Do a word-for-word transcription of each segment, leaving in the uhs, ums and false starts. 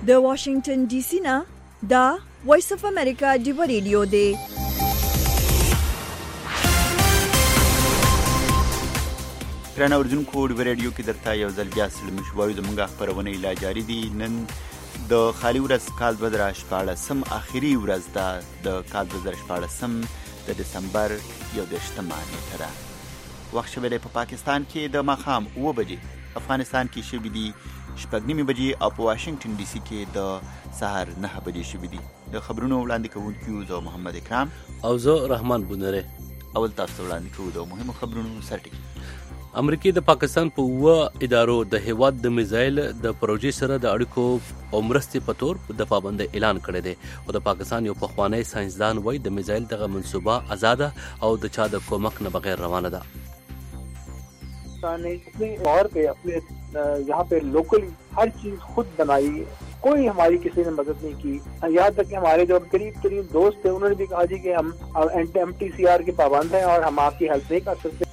د واشنگټن ډي سي نه دا وایس اف امریکا دی ریډیو دی. ګرانه اوریدونکو د ریډیو کې درته یو ځل بیا سلام شوایو. زموږ خبرونه لا جاری دي. نن د خالي ورځ کال دوه زره شپاړسم اخري ورځ ده د کال دوه زره شپاړسم د دسمبر یو دېرشمه نیټه ده. وخت شوی دی په پاکستان کې د ماښام اوه بجې، افغانستان کې شوي دي شپږ نیمې بجې او په واشنګټن ډي سي کې د سهار نهه بجې شوي دي. د خبرونو وړاندې کوونکي زه محمد اکرام او زه رحمان بونره. اول تاسو ته وړاندې کوو د مهمو خبرونو سرټکي. امریکا د پاکستان په اوه ادارو د هیواد د میزایل د پروژې سره د اړیکو او مرستې په تور د پابندۍ اعلان کړی دی. او د پاکستان یو پخوانی ساينسدان وایي د میزایل دغه منصوبه آزاده او د چا د کومک نه بغیر روانه ده. और पे अपने यहाँ पे लोकली हर चीज खुद बनाई, कोई हमारी किसी ने मदद नहीं की. यहाँ तक कि हमारे जो करीब करीब दोस्त थे उन्होंने भी कहा जी कि हम एम टी सी आर के पाबंद हैं और हम आपकी हेल्प नहीं कर सकते.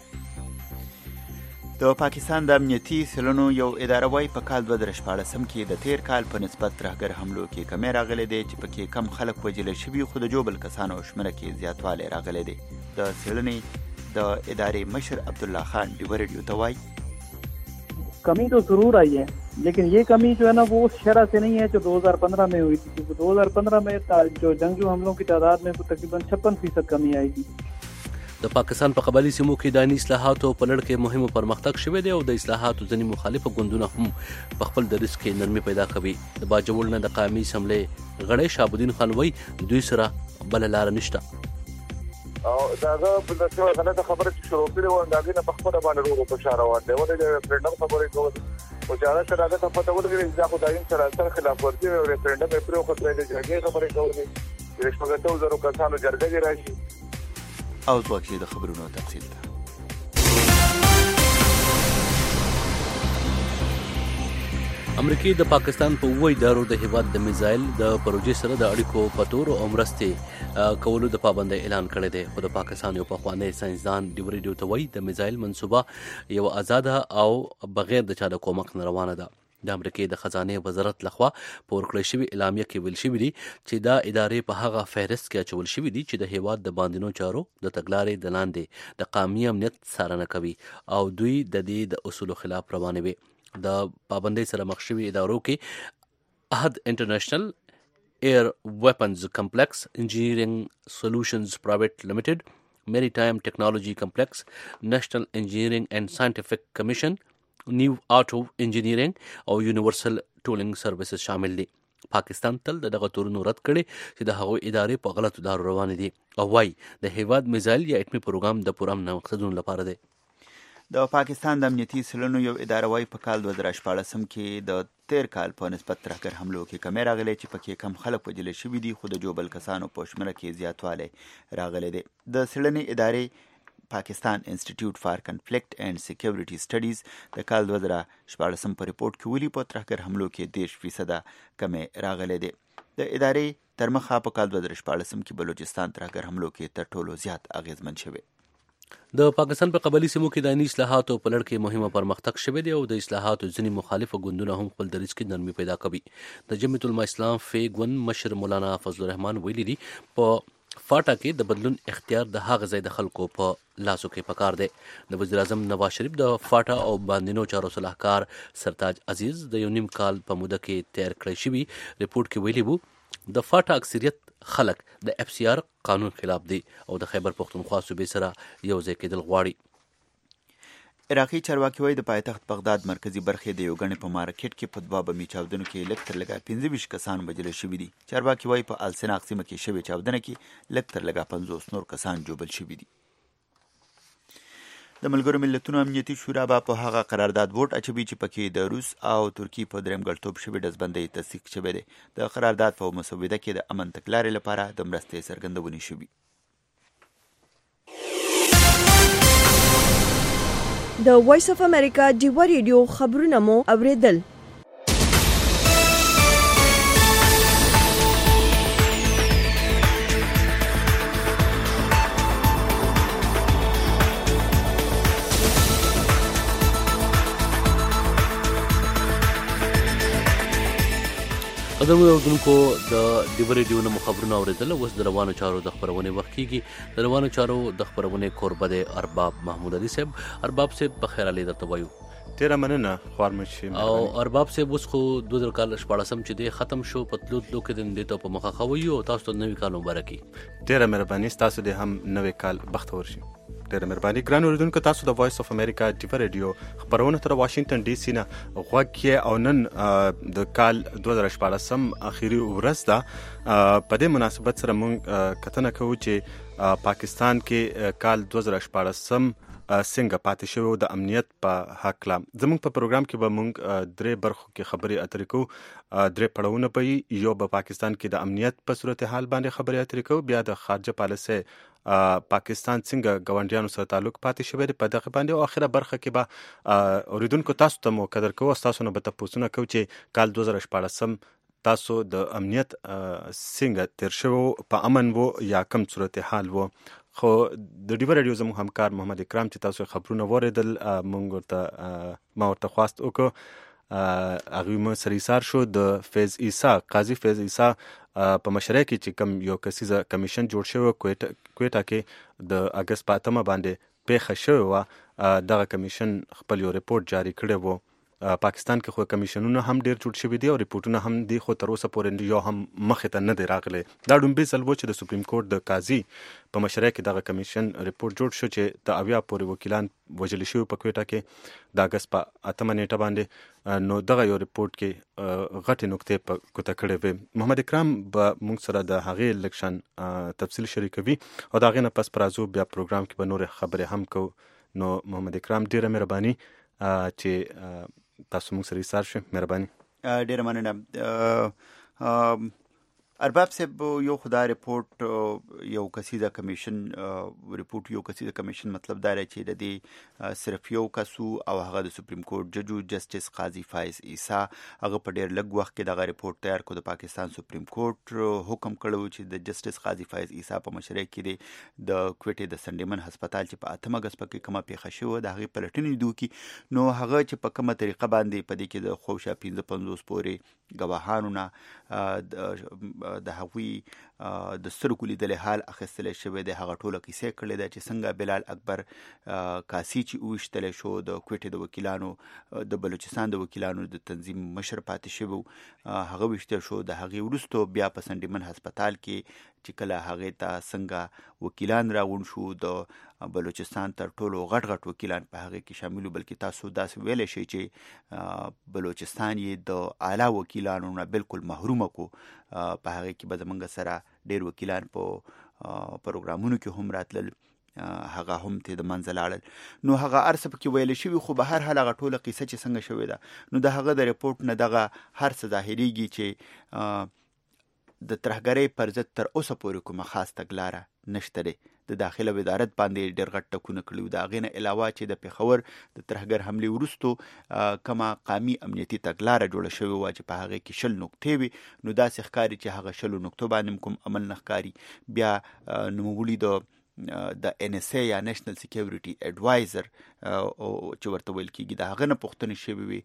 د پاکستان د امنیتي سلونو یو اداره وایي په کال دوه زره شپاړسم کې د تیر کال په نسبت ترهګر حملو کې کمی راغلی دی چې پکې کم خلک وژل شوي، خو د جوبل کسانو شمېره کې زیاتوالی راغلی دی. د څېړنې د ادارې مشر عبدالله خان ډیو ریډیو ته وایي कमी तो जरूर आई है, लेकिन ये कमी जो है ना वो उस शरह से नहीं है जो दो हज़ार पंद्रह में हुई थी, क्योंकि दो हज़ार पंद्रह में जो जंगजू हमलों की तादाद में तकरीबन छप्पन फीसद कमी आई थी. د پاکستان په قبایلی سیمو کې د اصلاحاتو په لړ کې مهم پرمختګ شوی دی او د اصلاحاتو ځینې مخالفه ګوندونه هم په خپل دریځ کې نرمي پیدا کوي. د باجوړ نه د قومي اسمبلې غړی شهابالدین خان وایي دوی سره بل لار نشته او داغه په دغه غلطه خبره چې شروع کړي و داغه نه په خپل باندې ورو په اشاره وانه ولې د ریفرندم خبرې کول او چې هغه سره هغه په تاسو ورګري چې خو دایم سره سره خلاف ورته او ریفرندم یې پرو خطرې د جګړې خبرې کولې چې شپږ زره کسانو جرګه راشي او ځوکې د خبرونو تفصیل ده. امریکا د پاکستان په اوه ادارو د هیواد د میزایل د پروژې سره د اړیکو په تور او مرستې کولو د پابندۍ اعلان کړی دی. خو د پاکستان یو پخوانی ساينسدان ډیو ریډیو ته وایي د میزایل منصوبه یو آزاده او بغیر د چا د کومک نه روانه ده. د امریکا د خزانه وزارت لخوا په ورکړې شوی اعلامیه کې ویل شوی دی چې دا ادارې په هغه فهرست کې اچول شوی دي چې د هیواد د باندینو چارو د تګلارې د لاندې د قومي امنیت څارنه کوي او دوی د دې د اصولو خلاف روانه وي. د پابندۍ سره مخ شوي ادارو کې احد انټرنیشنل ایر ویپنز کمپلیکس، انجینیرینګ سولوشنز پرایویټ لمیټډ، میری ټایم ټیکنالوژي کمپلیکس، نیشنل انجینیرینګ اینڈ ساینټیفک کمیشن، نیو آټو انجینیرینګ او یونیورسل ټولینګ سروسز شامل دي. پاکستان تل دغه تورونو رد کړي چې د هغوی ادارې په غلطو لارو روانې دي او وايي د هیواد میزایل یا اټمي پروګرام د پوره امن مقصدونو لپاره دی. د پاکستان د امنیتي سلونو یو اداره وایي په کال دوه زره شپاړسم کې د تیر کال په نسبت ترهګر حملو کې کمی راغلی چې پکې کم خلک وژل شوي دي، خو د جوبل کسانو په شمېره کې زیاتوالی راغلی دی. د څېړنې ادارې پاکستان انسټیټیوټ فار کنفلیکټ اینڈ سیکیورټي سټډیز د کال دوه زره شپاړسم په ریپورټ کې ویلي په ترهګر حملو کې دېرش فیصده کمی راغلی دی. د ادارې تر مخه په کال دوه زره شپاړسم کې بلوچستان ترهګر حملو کې تر ټولو زیات اغیزمن شوی. د پاکستان په قبایلی سیمو کې د آئیني اصلاحاتو په لړ کې مهمه پرمختګ شوی دی او د اصلاحاتو ځینې مخالفه ګوندونه هم خپل دریځ کې نرمي پیدا کوي. د جمعیت العلماء اسلام فی ګوند مشر مولانا فضل الرحمن ویلي دي په فاټا کې د بدلون اختیار د هغه ځای د خلکو په لاسو کې پکار دی. د وزیر اعظم نواز شریف د فاټا او باندینو چارو صلاحکار سرتاج عزیز د یو نیم کال په موده کې تیار کړی شوي ریپورټ کې ویلي وو د فاټا اکثریت خلک د اف سی آر قانون خلاف دی او د خیبر پختونخوا صوبې سره یو ځای کېدل غواړي. عراقي چارواکي وایي د پایتخت بغداد مرکزي برخې د یو ګڼې په مارکیټ کې په دوه بمي چاودنو کې لږ تر لږه پنځه ویشت کسان وژل شوي دي. چارواکي وایي په السناق سیمه کې شوې چاودنه کې لږ تر لږه پنځوس نور کسان جوبل شوي دي. د ملګرو ملتونو امنیتي شورا به په هغه قرارداد ووټ اچوي چې پکې د روس او ترکیې په دریم ګړتوب شوي ډزبندۍ تصدیق شوی دی. د قرارداد په مسوده کې د امن تګلارې لپاره د مرستې څرګندونې شوي. د وایس اف امریکا ډیو ریډیو خبرونه مو اوریدل. قدرمنو اردوونکو د ډیو ریډیو نه خبرونه اوریدل. اوس د روانو چارو د خبرونې وخت کیږي. د روانو چارو د خبرونې کوربه دی ارباب محمود علي صاحب. ارباب صاحب په خیر علي درته وایو. ډیره مننه خوارمشي. او ارباب صاحب اوس خو دوه زره کال شپاړسم چې دی ختم شو په تلو تلو کې د دې ته په مخه خوي او تاسو ته نوی کال مبارکي. ډیره مهرباني. تاسو د هم نوی کال بختور شي. ډیره مهرباني. ګران اوریدونکو تاسو د وایس اف امریکا ډیو ریډیو خبرونه تر واشنگټن ډي سي نه غوږ او نن د کال دوه زره شپاړسم اخیری ورځ ده. په دې مناسبت سره موږ کتنه کوو چې پاکستان کې کال دوه زره شپاړسم څنګه پاتې شوی د امنیت په حق لا. زموږ په پروګرام کې به موږ درې برخو کې خبرې اترې کوو. درې پړاوونه به یو په پاکستان کې د امنیت په صورتحال باندې خبرې اترې کوو. بیا د خارجه پالیسۍ پاکستان څنګه ګاونډیانو سره تعلق پاتې شوی دی په دغه باندې. او اخره برخه کې به اوریدونکو تاسو ته مو قدر کوو. تاسو نه به تاسو نه کوو چې کال دوه زره شپاړسم تاسو د امنیت څنګه تیر شوی په امن وو یا کم صورتحال وو. خو د ډیو ریډیو زموږ همکار محمد اکرام چې تاسو خبرونه واوریدل موږ ورته ما ورته خواست وکړو. هغوی مو سره ایثار شو د فیض عیسی قاضي فیض عیسی په مشرۍ کې چې کوم یو کسیزه کمیشن جوړ شوی کویټه کې د اګست په اتمه باندې پیښه شوې وه. دغه کمیشن خپل یو ریپورټ جاری کړی و. پاکستان کې خو کمیشنونه هم ډیر جوړ شوي دي او ریپورټونه هم دي خو تر اوسه پورې یو هم مخې ته نه دی راغلی. دا ډومبی ځل و چې د سپریم کورټ د قاضي په مشرۍ کې دغه کمیشن ریپورټ جوړ شو چې د اویا پورې وکیلان وژل شوي په کویټه کې د اګست په اتمه نیټه باندې. نو دغه یو ریپورټ کې غټې نقطې په ګوته کړې وې. محمد اکرام به موږ سره د هغې لږ شان تفصیل شریکوي او د هغې نه پس پر راځو بیا پروګرام کې به نورې خبرې هم کوو. نو محمد اکرام ډیره مهرباني چې تاسو موږ سره ایثار شئ. مهرباني. ډیره مننه. ارباب صاحب یو خدا ریپورټ یو کسیزه کمیشن ریپورټ یو کسیزه کمیشن مطلب دا چې د دې صرف یو کسو او هغه د سپریم کورټ ججو جسټس قاضي فیض عیسی هغه په ډیر لږ وخت کې دغه ریپورټ تیار کړ. د پاکستان سپریم کورټ حکم کړو چې د جسټس قاضي فیض عیسی په مشرۍ کې د کویټې د سنډیمن هسپتال چې په اتمه اګست کې کومه پیښه شوې د هغې پلټنې دوکي. نو هغه چې په کومه طریقه باندې په دې کې د خوشا پنځه پنځوس پورې ګواهانو نه د هغوی د سترګو لیدلې حال اخیستلی شوی دی. هغه ټوله کیسې کړې ده چې څنګه بلال اکبر کاسي چې وویشتلی شو د کویټې د وکیلانو د بلوچستان د وکیلانو د تنظیم مشر پاتې شوی هغه ویشتل شو. د هغې وروستو بیا په سنډیمن هسپتال کې چې کله هغې ته څنګه وکیلان راغونډ شو د بلوچستان تر ټولو غټ غټ وکیلان په هغې کې شامل وو. بلکې تاسو داسې ویلی شئ چې بلوچستان یې د اعلی وکیلانو نه بالکل محرومه کو. په هغې کې به زموږ سره ډېر وکیلان په پروګرامونو کې هم راتلل هغه هم ته د منځ لاړل. نو هغه هر څه پکې ویلی شوي خو به هر حال هغه ټوله قیصه چې څنګه شوې ده نو د هغه د ریپورټ نه دغه هر څه ظاهریږي چې د ترهګرۍ پر ضد تر اوسه پورې کومه خاص تګلاره نشته دی. د داخله وزارت باندې ډېر غټ ټکونه کړي وو. د هغې نه علاوه چې د پېښور د ترهګر حملې وروستو کومه قامي امنیتي تګلاره جوړه شوې وه چې په هغې کې شل نقطې وي. نو داسې ښکاري چې هغه شلو نقطو باندې کوم عمل نه ښکاري. بیا نوموړي د د ان اس ای یا نیشنل سیکیورټي اډوایزر چې ورته ویل کېږي د هغه نه پوښتنې شوې وي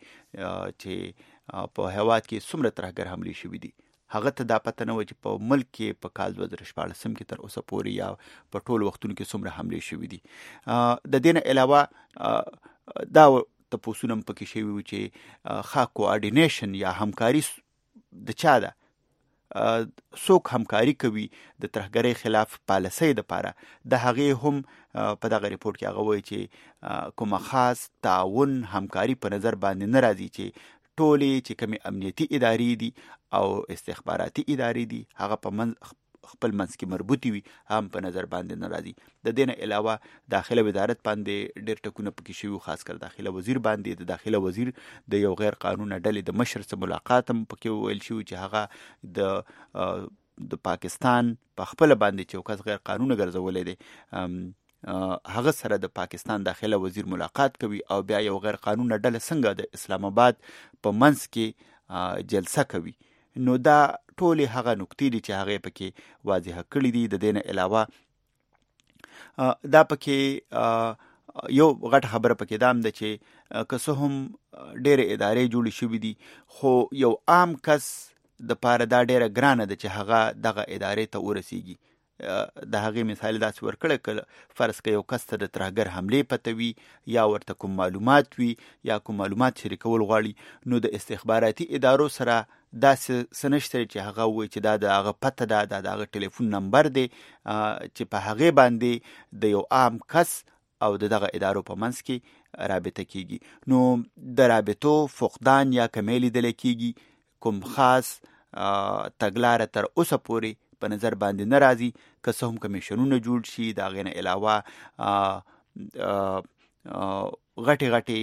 چې په هېواد کې څومره ترهګر حملې شوي دي. هغه ته دا پته نه وه چې په ملک کې په کال دوه زره شپاړسم کې تر اوسه پورې یا په ټولو وختونو کې څومره حملې شوي دي. د دې نه علاوه دا تپوسونه هم پکې شوي وو چې ښه کوارډینیشن یا همکاري د چا ده، څوک همکاري کوي د ترهګرۍ خلاف پالیسۍ دپاره. د هغې هم په دغه ریپورټ کې هغه وایي چې کومه خاص تعاون همکاري په نظر باندې نه راځي چې ټولې چې کومې امنیتي ادارې دي او استخباراتي ادارې دي هغه په منځ خپل منځ کې مربوطي وي هم په نظر باندې نه راځي. د دې نه علاوه داخله وزارت باندې ډېر ټکونه پکې شوي، خاص کر داخله وزیر باندې. د داخله وزیر د یو غیر قانونه ډلې د مشر سره ملاقات هم پکې وویل شوي چې هغه د د پاکستان په خپله باندې چې یو کس غیر قانونه ګرځولی دی هغه سره د پاکستان داخله وزیر ملاقات کوي او بیا یو غیر قانونه ډله څنګه د اسلام آباد په منځ کې جلسه کوي. نو دا ټولې هغه نکتې دي چې هغې پکې واضحه کړي دي. د دې نه علاوه دا پکې یو غټ خبره پکې دا هم ده چې که څه هم ډېرې ادارې جوړې شوي دي خو یو عام کس د پاره دا ډیره ګرانه ده چې هغه دغه ادارې ته ورسیږي. د هغې مثال داسې ورکړی که فرض که یو کس ته د ترهګر حملې پته وي یا ورته کوم معلومات وي یا کوم معلومات شریکول غواړي نو د استخباراتي ادارو سره داسې څه نشته چې هغه ووایي چې دا د هغه پته ده دا د هغه ټلیفون نمبر دی چې په هغې باندې د یو عام کس او د دغه ادارو په منځ کې رابطه کیږي. نو د رابطو فقدان یا کمی لیدلی کیږي. کوم خاص تګلاره تر اوسه پورې په نظر باندې نه راځي. که څه هم کمیشنونه جوړ شي د هغې نه علاوه غټې غټې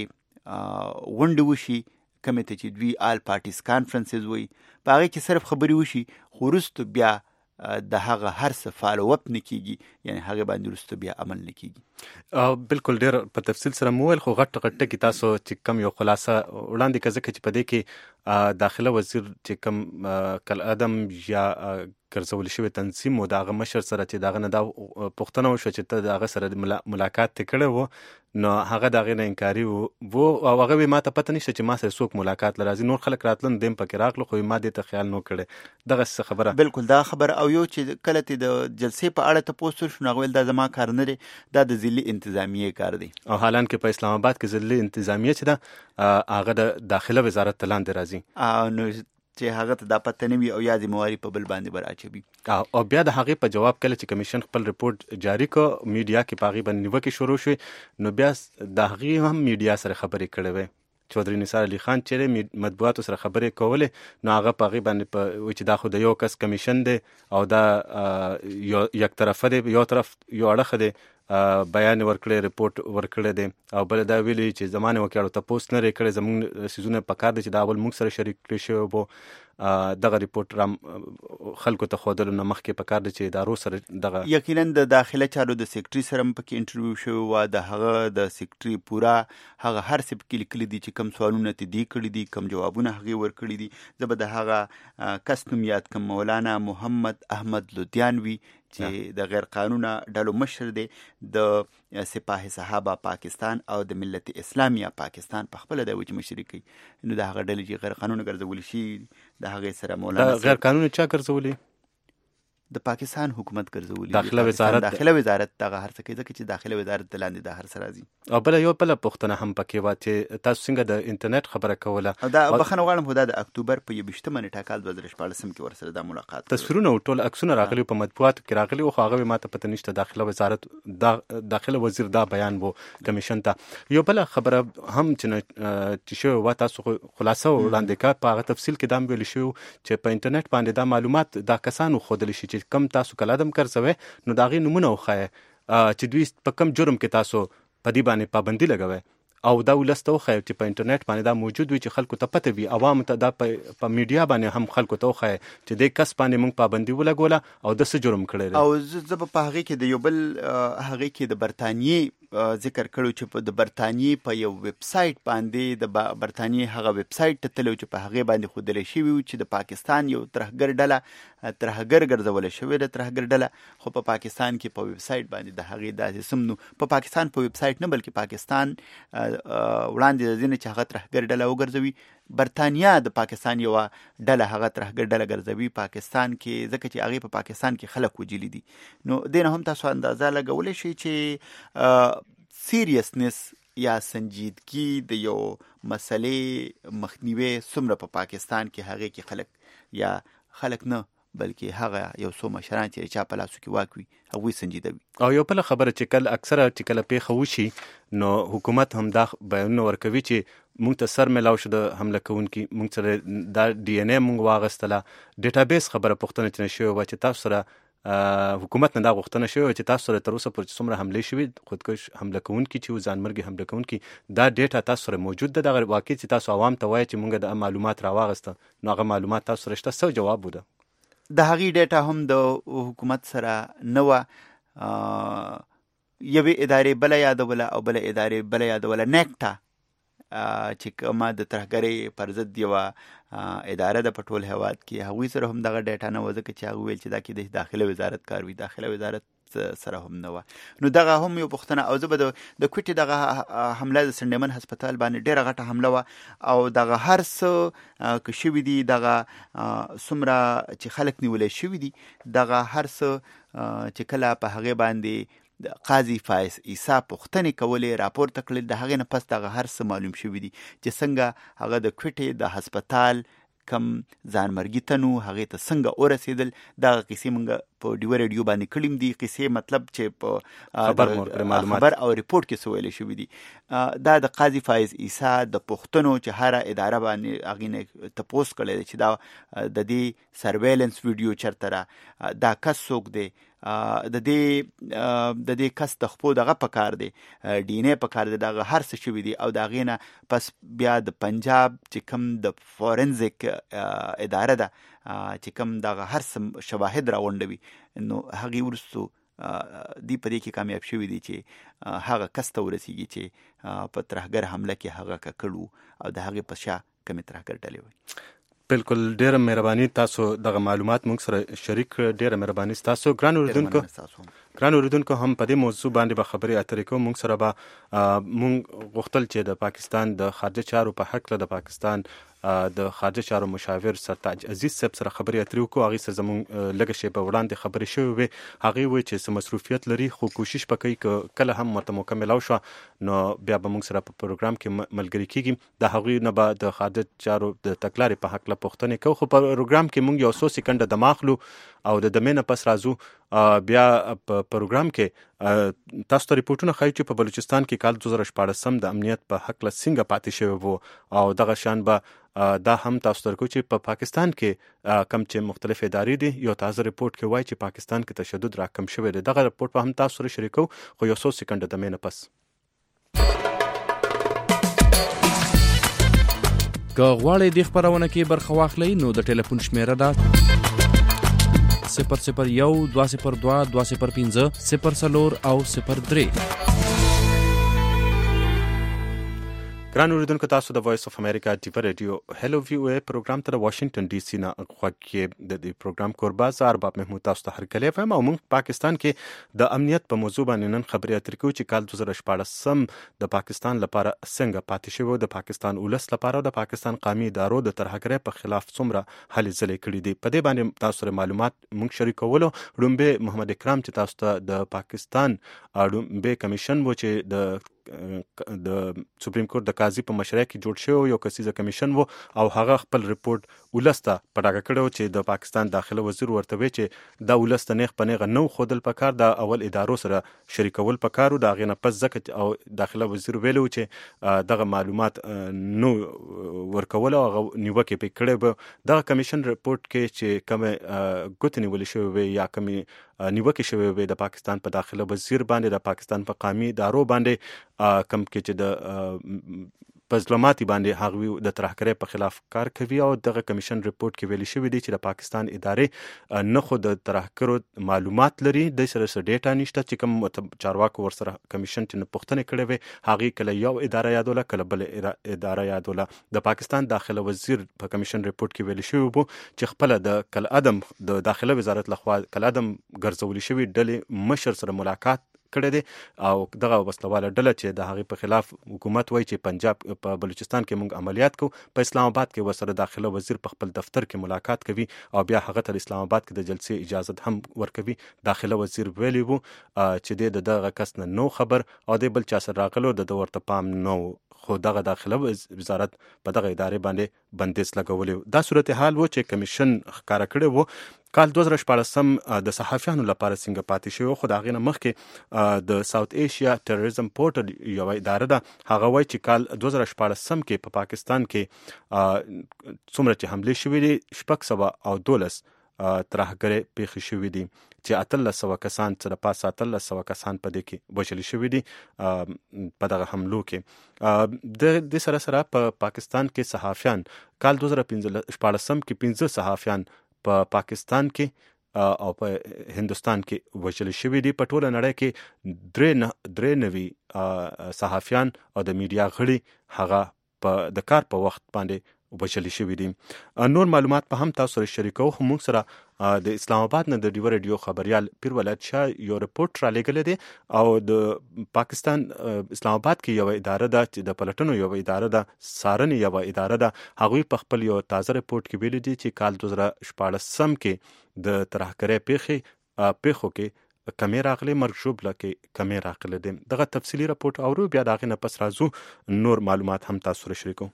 غونډې وشي کومې ته چې دوی آل پارټیز کانفرنسز وایي په هغې کې صرف خبرې وشي خو وروستو بیا د هغه هر څه فالو اپ نه کیږي یعنی هغې باندې وروسته بیا عمل نه کیږي. بالکل ډېر په تفصیل سره مو وویل خو غټ غټ ټکي تاسو چې کم یو خلاصه وړاندې کړه ځکه چې په دې کې داخله وزیر چې کم کالعدم یا ګرځول شوی تنظیم و د هغه مشر سره چې د هغه نه دا پوښتنه وشوه چې ته د هغه سره ملاقات ته کړی و نو هغه د هغې نه انکاري و او هغه وایي ما ته پته نشته چې ما سره څوک ملاقات له راځي. نور خلک راتلل دیم پکې راغلو خو ما دې ته خیال نه کړی. دغه خبره بالکل دا خبره او یو چې کله ته د جلسې په اړه تپوس وشو نو هغه ویل دا زما کار نه دی دا د ضلعي انتظامیې کار دی او حالان کې په اسلام آباد کې ضلعي انتظامیه چې ده هغه د داخله وزارت ته لاندې راځي نو چې هغه ته دا پته نه وي او یا ذمواري په بل باندې بر اچوي. او بیا د هغې په جواب کله چې کمیشن خپل رپورټ جاری کړ میډیا کې په هغې باندې نیوکې شروع شوې نو بیا د هغې هم میډیا سره خبرې کړې وې. چودھری نثار علي خان چې مطبوعاتو سره خبرې کولې نو هغه په هغې باندې په وایي چې دا خو د یو کس کمیشن دی او دا یو یک طرفه دی یو طرف یو اړخه دی بیان ورکړی رپورټ ورکړی دی او بل دا ویلي چې زما نه وکړو تپوس نه رې کړی زموږ څیزونه په کار دی چې دا اول موږ سره شریک کړی شوی وو دغه ریپورټ رام خلکو ته ښودلو نه مخکې په کار دی چې ادارو سره دغه یقینا د داخله چارو د سیکرټري سره هم پکې انټرویو شوی وه د هغه د سیکرټري پوره هغه هر څه پکې لیکلي دي چې کوم سوالونه ته دې کړي دي کوم جوابونه هغې ورکړي دي. زه به د هغه کس نوم یاد کړم مولانا محمد احمد لودیان وي چې د غیر قانونه ډلو مشر دی د سپاه صحابه پاکستان او د ملت اسلامیه پاکستان په خپله دی چې مشري کوي. نو د هغه ډلې چې غیر قانونه ګرځولي شي د هغې سره مولانا غیر قانونه چا ګرځولي د پاکستان حکومت ګرځولي داخله وزارت داخله وزارت دغه هر څه کوي ځکه چې داخله وزارت د لاندې دا هر څه راځي. او بله یو بله پوښتنه هم پکې وه چې تاسو څنګه د انټرنیټ خبره کوله او دا بخښنه غواړم خو دا د اکتوبر په یوویشتمه نیټه کال دوه زره شپاړسم کې ورسره دا ملاقات تصویرونه او ټول عکسونه راغلي په مطبوعاتو کې راغلي خو هغه ما ته پته نشته داخله وزارت دا داخله وزیر دا بیان وو کمیشن ته. یو بله خبره هم چې شوی وه تاسو خلاصه وړاندې کړه په هغه تفصیل کې دا هم ویلي شوي چې په انټرنیټ باندې دا معلومات دا کسان وښودلی شي چې کم تاسو کله ادم ګرځوئ نو د هغې نومونه وښایه چې دوی په کم جرم کې تاسو په دې باندې پابندي لګوئ او دا ولس ته وښایه چې په انټرنیټ باندې دا موجود وي چې خلکو ته پته وي عوامو ته دا په میډیا باندې هم خلکو ته وښایه چې دې کس باندې موږ پابندي ولګوله او د څه جرم کړی دی. او زه به په هغې کې د یو بل هغې کې د برطانیې ذکر کړو چې په د برطانیې په یو ویب سایټ باندې د برطانیې هغه ویب سایټ ته تللی چې په هغې باندې ښودلی شوي وو چې د پاکستان یو ترهګر ډله ترهګر ګرځولی شوې ده ترهګر ډله خو په پاکستان کې په ویب سایټ باندې د هغې داسې سم نو په پاکستان په ویب سایټ نه بلکې پاکستان وړاندې د ځینې چې هغه ترهګر ډله وګرځوي برطانیا د پاکستان یوه ډله هغه ترهګر ډله ګرځوي پاکستان کې ځکه چې هغې په پاکستان کې خلک وجلي دي. نو دې نه هم تاسو اندازه لګولی شئ چې سیریسنس یا سنجیدګي د یو مسلې مخنیوي څومره په پاکستان کې هغې کې خلک یا خلک نه بلکې هغه یو څو مشران چې چا په لاسو کې واک وي هغوی سنجیده وي. او یو بله خبره چې کله اکثره چې کله پیښه وشي نو حکومت هم دا بیانونه ورکوي چې موږ ته سر میلاو شو د حمله کوونکي موږ سره دا ډي ان اے موږ واغستله ډیټابیس خبره پوښتنه چې نه شوې وه چې تاسو سره حکومت نه دا غوښتنه شوې وه چې تاسو سره تر اوسه پورې چې څومره حملې شوي خودکش حمله کوونکي چې ځانمرګي حمله کوونکي دا ډیټا تاسو سره موجود ده دغه واقع چې تاسو عوام ته وایي چې موږ د معلومات راواغسته نو هغه معلومات تاسو سره شته څه جواب وده د هغې ډیټا هم د حکومت سره نه وه یوې ادارې بله یادوله او بله ادارې بله یادوله نیکټا چې کومه د ترهګرۍ پر ضد یوه اداره ده په ټول هېواد کې هغوی سره هم دغه ډیټا نه وه ځکه چې هغوی ویل چې دا کې د داخله وزارت کار وي داخله وزارت سره هم نه وه. نو دغه هم یو پوښتنه. او زه به د کوټې دغه حمله د سنډمن هسپتال باندې ډېره غټه حمله وه او دغه هر څه که شوي دي، دغه څومره چې خلک نیولی شوي دي، دغه هر څه چې کله په هغې باندې قاضي فایز عیسی پوښتنې کولې راپورته کړل، د هغې نه پس دغه هر څه معلوم شوي دي چې څنګه هغه د کوټې د هسپتال کم ځانمرګي تنو هغې ته څنګه ورسېدل. دغه کیسې موږ په ډیوه ریډیو باندې کړیم دي، کیسې مطلب چې په خبر او ریپورټ کې څه ویلی شوي دي. دا د قاضي فایز عیسی د پوښتنو چې هره اداره باندې هغې نه تپوس کړی دی چې دا د دې سرویلنس ویډیو چېرته را، دا کس څوک دی، د دې د دې کس د خپو دغه په کار دی، ډي ان اے په کار دی، دغه هر څه شوي دي. او د هغې نه پس بیا د پنجاب چې کوم د فورنزیک اداره ده چې کوم دغه هر څه شواهد راغونډوي، نو هغې وروستو دی په دې کې کامیاب شوي دي چې هغه کس ته ورسېږي چې په ترهګر حمله کې هغه ککړ وو او د هغې په شا کمې ترهګر ډلې وي. بالکل، ډیره مهرباني، تاسو دغه معلومات موږ سره شریک، ډیره مهرباني ستاسو. ګران اوریدونکو ګران اوریدونکو هم په دې موضوع باندې به خبرې اترې کوو. موږ سره به موږ غوښتل چې د پاکستان د خارجه چارو په هکله د پاکستان د خارجه چارو مشاور سرتاج عزیز صاحب سره خبرې اترې وکړو. هغې سره زموږ لږه شیبه وړاندې خبرې شوې وې. هغې وویل چې څه مصروفیت لري خو کوشش به کوي که کله هم ورته موقع میلاو شوه نو بیا به موږ سره په پروګرام کې ملګري کېږي. د هغوی نه به د خارجه چارو د تګلارې په هکله پوښتنې کوو. خو په پروګرام کې موږ یو څو سکنډه دم اخلو او د دمې نه پس راځو بیا په پروګرام کې تاسو ته ریپورټونه ښایي چې په بلوچستان کې کال دوه زره شپاړسم د امنیت په هکله څنګه پاتې شوی وو او دغه شان به دا هم تاسو ته رکو چې په پاکستان کې کم چې مختلف ادارې دي یو تازه ریپورټ کې وایي چې پاکستان کې تشدد راکم شوی دی. دغه ریپورټ به هم تاسو سره شریکو خو یو څو سکنډه دمې نه پس. که غواړئ دې خپرونه کې برخه واخلئ نو د ټلیفون شمیره ده صفر صفر یو دوه صفر دوه دوه صفر پنځه صفر څلور او صفر درې. ګران اوریدونکو، تاسو د وایس اف امریکا ډیوه ریډیو هلو ویو اے پروګرام ته د واشنگټن ډي سي نه غوږ کې د دې پروګرام کوربه زه ارباب محمود تاسو ته هرکلی وایم او موږ پاکستان کې د امنیت په موضوع باندې نن خبرې اترې کوو چې کال دوه زره شپاړسم د پاکستان لپاره څنګه پاتې شوی، د پاکستان ولس لپاره او د پاکستان قومي ادارو د ترهګرۍ په خلاف څومره هلې ځلې کړي دي. په دې باندې تاسو سره معلومات موږ شریکولو. لومبې محمد اکرام چې تاسو ته د پاکستان لومبې کمیشن و چې د د سپریم کورټ د قاضي په مشرۍ کې جوړ شوی یو کسیزه کمیشن و او هغه خپل ریپورټ ولس ته په ډاګه کړی چې د پاکستان داخله وزیر ورته وی چې دا ولس ته نیغ په نیغه نو ښودل پکار، د اول ادارو سره شریکول پکار و. د هغې نه پس ځکه او داخله وزیر ویلو چې دغه معلومات نو ورکول او هغه نیوکې پرې کړی به. دغه کمیشن ریپورټ کې چې کومې ګوتې نیولې شوې وې یا کومې نیوکې شوې وې د پاکستان په داخله وزیر باندې، د پاکستان په قومي ادارو باندې کم کې چې د پزلماتي باندې هغوی د ترهګرۍ په خلاف کار کوي او دغه کمیشن ریپورټ کې ویلي شوی دی چې د پاکستان ادارې نه خو د ترهګرو معلومات لري، د سره سره ډیټا نشته چې کوم چارواکو ورسره کمیشن چې پوښتنې کړې وې هغې کله یو اداره یادوله کله بل اداره یادوله. د پاکستان داخله وزیر په کمیشن ریپورټ کې ویلي شوی وو چې خپله د کالعدم د داخله وزارت لخوا کالعدم ګرځولي شوي ډلې مشر سره ملاقات کړی دی او دغه وسلواله ډله چې د هغې په خلاف حکومت وایي چې پنجاب په بلوچستان کې موږ عملیات کوو، په اسلام آباد کې ورسره داخله وزیر په خپل دفتر کې ملاقات کوي او بیا هغه ته اسلام آباد کې د جلسې اجازت هم ورکوي. داخله وزیر ویلی وو چې دی د دغه کس نه نو خبر او دی بل چا سره راغلو د ده ورته پام نه و، خو دغه داخله وزارت په دغه ادارې باندې بندیز لګولی و. دا صورتحال و چې کمیشن ښکاره کړی و. کال دوه زره شپاړسم د صحافیانو لپاره څنګه پاتې شوی، خو د هغې نه مخکې د ساوت ایشیا ټیرریزم پورټل یوه اداره ده، هغه وایي چې کال دوه زره شپاړسم کې په پاکستان کې څومره چې حملې شوي دي شپږ سوه او دولس ترهګرۍ پیښې شوي دي چې اتلس سوه کسان څه د پاسه اتلس سوه کسان په دې کې وژلي شوي دي په دغه حملو کې. د دې سره سره په پاکستان کې صحافیان کال دوه زره شپاړسم کې پنځه صحافیان په پاکستان کې او په هندوستان کې وژل شوي دي. په ټوله نړۍ کې درې درې نوي صحافیان او د میډیا غړي هغه په د کار په وخت باندې وژل شوي دي. نور معلومات په هم تاسو سره شریکو. خو موږ سره د اسلام آباد نه د ډیو ریډیو خبريال پیر ولایت شاه یو رپورټ را لګل دي او د پاکستان اسلام آباد کې یو اداره ده چې د پلټنو یو اداره ده سارنې یو اداره ده هغوی په خپل یو تازه رپورټ کې ویلي دي چې کال دوه زره شپاړسم کې د ترهګرۍ پیښې پیښو کې کمی راغلی مرګ ژوبله کې کمی راغلی دی. دغه تفصیلي رپورټ اورو بیا د هغې نه پس راځو نور معلومات هم تاسو سره شریکو.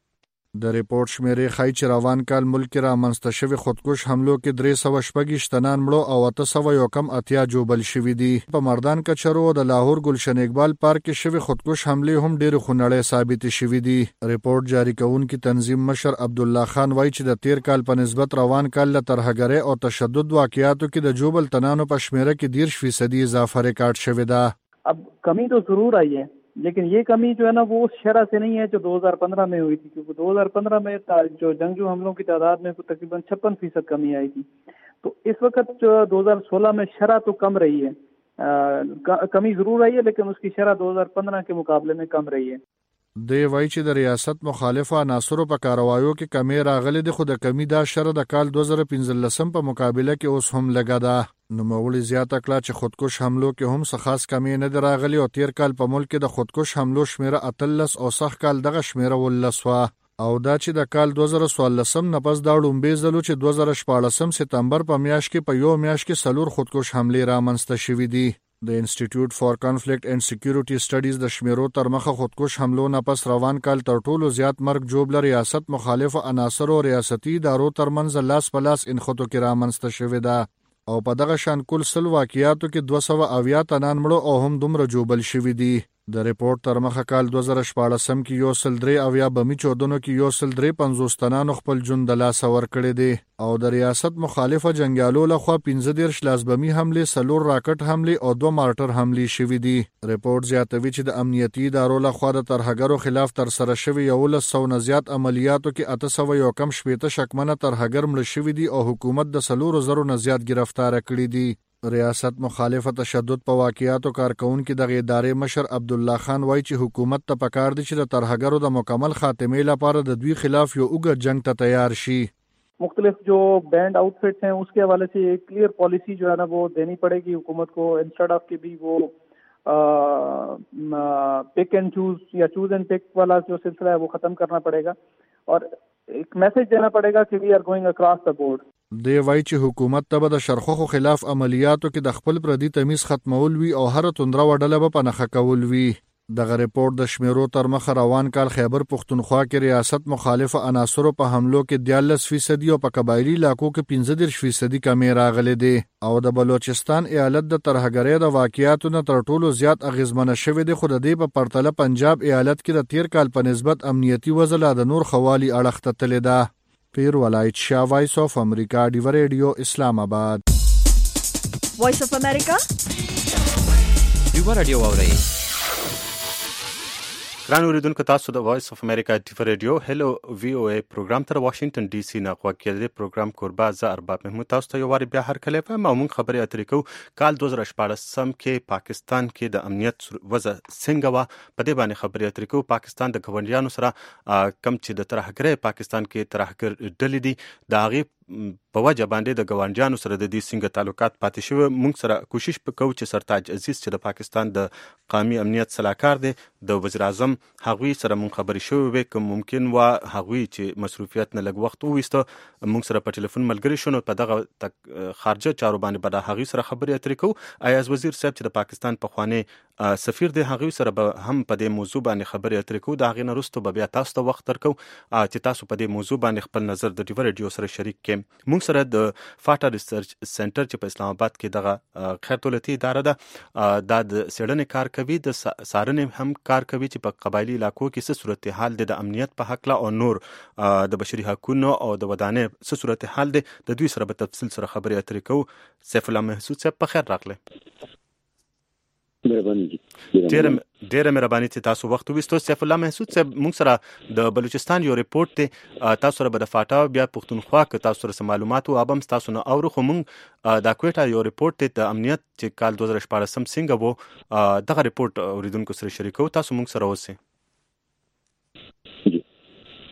د ریپورت شمیرې ښایي چې روان کال ملک کې رامنځته شوي خودکش حملو کې درې سوه شپږ تنان مړو او اته سوه یو کم اتیا جوبل شوي دي. په مردان کچرو او د لاهور ګلشن اقبال پارک کې شوي خودکش حملې هم ډېرې خونړۍ ثابتې شوي دي. ریپورت جاری کوونکي تنظیم مشر عبدالله خان وایي چې د تیر کال په نسبت روان کال له ترهګرۍ او تشدد واقعاتو کې د جوبل تنانو په شمیره کې دېرش فیصدي اضافه ریکارډ شوې ده. अब कमी तो जरूर आई है, लेकिन ये कमी जो है ना वो उस शरह से नहीं है जो दो हज़ार पंद्रह में हुई थी, क्योंकि दो हज़ार पंद्रह में जो जंगजू हमलों की तादाद में तकरीबन छप्पन फीसद कमी आई थी. तो इस वक्त जो दो हज़ार सोलह में शरह तो कम रही है, आ, कमी जरूर आई है लेकिन उसकी शरह दो हज़ार पंद्रह के मुकाबले में कम रही है. دی وایي چې د ریاست مخالفه عناصرو په کاروایو کې کمی راغلي دي، خو د کمی دا شرح د کال دوه زره پنځلسم په مقابله کې اوس هم لږه ده. نوموړي زیاته کړه چې خودکش حملو کې هم څه خاص کمی نه دی راغلی او تیر کال په ملک کې د خودکش حملو شمیره اتلس او سږ کال دغه شمیره ولس وه. او دا چې د کال دوه زره څوارلسم نه پس دا لومبې ځل چې دوه زره شپاړسم سپتمبر په میاشت کې په یو میاشت کې څلور خودکش حملې رامنځته شوي دي. د انسټیټیوټ فار کانفلیکټ اینڈ سکیورټي سټډیز د شمیرو تر مخه خودکش حملو نه پس روان کال تر ټولو زیات مرګ جوبله ریاست مخالف عناصر او ریاستي ادارو ترمنځ لاس په لاس انخوتو کې رامنځته شوې ده. او په دغه شان کل سل واقعاتو کې دوه سوه اویا تنان مړو او هم دومره جوبل شوي دي. د ریپورت تر مخه کال دوه زره شپاړسم کې یو سل درې اویا بمي چودنو کې یو سل درې پنځوس تنانو خپل ژوند د لاسه ورکړی دی او د ریاست مخالفه جنګیالو لخوا پنځه دېرش لاسبمي حملې، څلور راکټ حملې او دوه مارټر حملې شوي دي. ریپورت زیاتوي چې د امنیتي ادارو لخوا د ترهګرو خلاف ترسره شوي یولس سوه نه زیات عملیاتو کې اته سوه یو کم شپېته شکمنه ترهګر مړه شوي دي او حکومت د څلورو زرو نه زیات ګرفتاره کړي دي. ریاست مخالفه تشدد په واقعاتو کارکونکي دغه ادارې مشر عبدالله خان وایي چې حکومت ته پکار دي چې د ترهګرو د مکمل خاتمې لپاره د دوی خلاف یو اوږد جنگ ته تیار شي. मुख्तलिफ जो बैंड आउटफिट्स हैं उसके हवाले से एक क्लियर पॉलिसी जो है ना वो देनी पड़ेगी हुकूमत को, इंस्टेड ऑफ के भी वो पिक एंड चूज या चूज एंड पिक वाला जो सिलसिला है वो ख़त्म करना पड़ेगा और एक मैसेज देना पड़ेगा कि we are going across the board. دی وایي چې حکومت ته به د شرخوخو خلاف عملیاتو کې د خپل پردي تمیز ختمول وي او هر توندره وډله به په نښه کول وي. دغه ریپورت د شمیرو تر مخه روان کال خیبر پښتونخوا کې ریاست مخالفه عناصرو په حملو کې دیارلس فیصدي او په قبایلي علاقو کې پنځه دېرش فیصدي کمی راغلی دی او د بلوچستان ایالت د ترهګرۍ د واقعاتو نه تر ټولو زیات اغیزمنه شوی دی، خو د دې په پرتله پنجاب ایالت کې د تیر کال په نسبت امنیتي وضع د نور خوالي اړخ ته تللی ده. پیر ولایت شاه، وایس آف امریکا، ډیو ریډیو، اسلام آباد. وایس آف امریکا ډیو ریډیو اورئ. ګران اوریدونکو، تاسو د وایس اف امریکا ډیو ریډیو هلو وی او ای پروګرام تر واشنگټن ډي سي نه غوږ کېدل. پروګرام کوربه زه ارباب محمود تاسو ته یو واری بیا هر کله په موږ خبرې اترې کوو. کال دوه زره شپاړسم کې پاکستان کې د امنیت وضع څنګه وه په دې باندې خبرې اترې کوو. پاکستان د ګاونډیانو سره کم چې د ترهګرۍ پاکستان کې ترهګر ډلې دي د هغې په وجه باندې د ګاونډیانو سره د دې څنګه تعلقات پاتې شوي. موږ سره کوشش وکړو چې سرتاج عزیز چې د پاکستان د قومي امنیت سلاکار دی د وزیر اعظم هغوی سره موږ خبرې شوې وې که ممکن وه هغوی چې مصروفیت نه لږ وخت وویسته موږ سره په ټلیفون ملګري شو نو په دغه خارجه چارو باندې به د هغوی سره خبرې اترې کوو. ایاز وزیر صاحب چې د پاکستان پخوانی سفیر دی هغوی سره به هم په دې موضوع باندې خبرې اترې کوو. د هغې نه وروسته به بیا تاسو ته وخت درکوو چې تاسو په دې موضوع باندې خپل نظر د ډیو ریډیو سره شریک کړئ. موږ سره د فاټا ریسرچ سنټر چې په اسلام آباد کې دغه خیر دولتي اداره ده دا د څېړنې کار کوي، د څارنې هم کار کوي چې په قبایلي علاقو کې څه صورتحال دی د امنیت په هکله او نور د بشري حقونو او د ودانۍ څه صورتحال دی. د دوی سره به تفصیل سره خبرې اترې کوو. سیف الله محسود صاحب په خیر راغلی. ډیره ډیره مهرباني چې تاسو وخت وویستو. سیف الله محسود صاحب موږ سره د بلوچستان یو ریپورت دی، تاسو سره به د فاټا بیا پښتونخوا که تاسو سره معلومات او ابم تاسو نه اورو، خو موږ د کوټا یو ریپورت دی د امنیت چې کال دوه زره شپاړسم څنګه وو دغه ریپورت اوریدونکو سره شریکو. تاسو موږ سره اوسئ.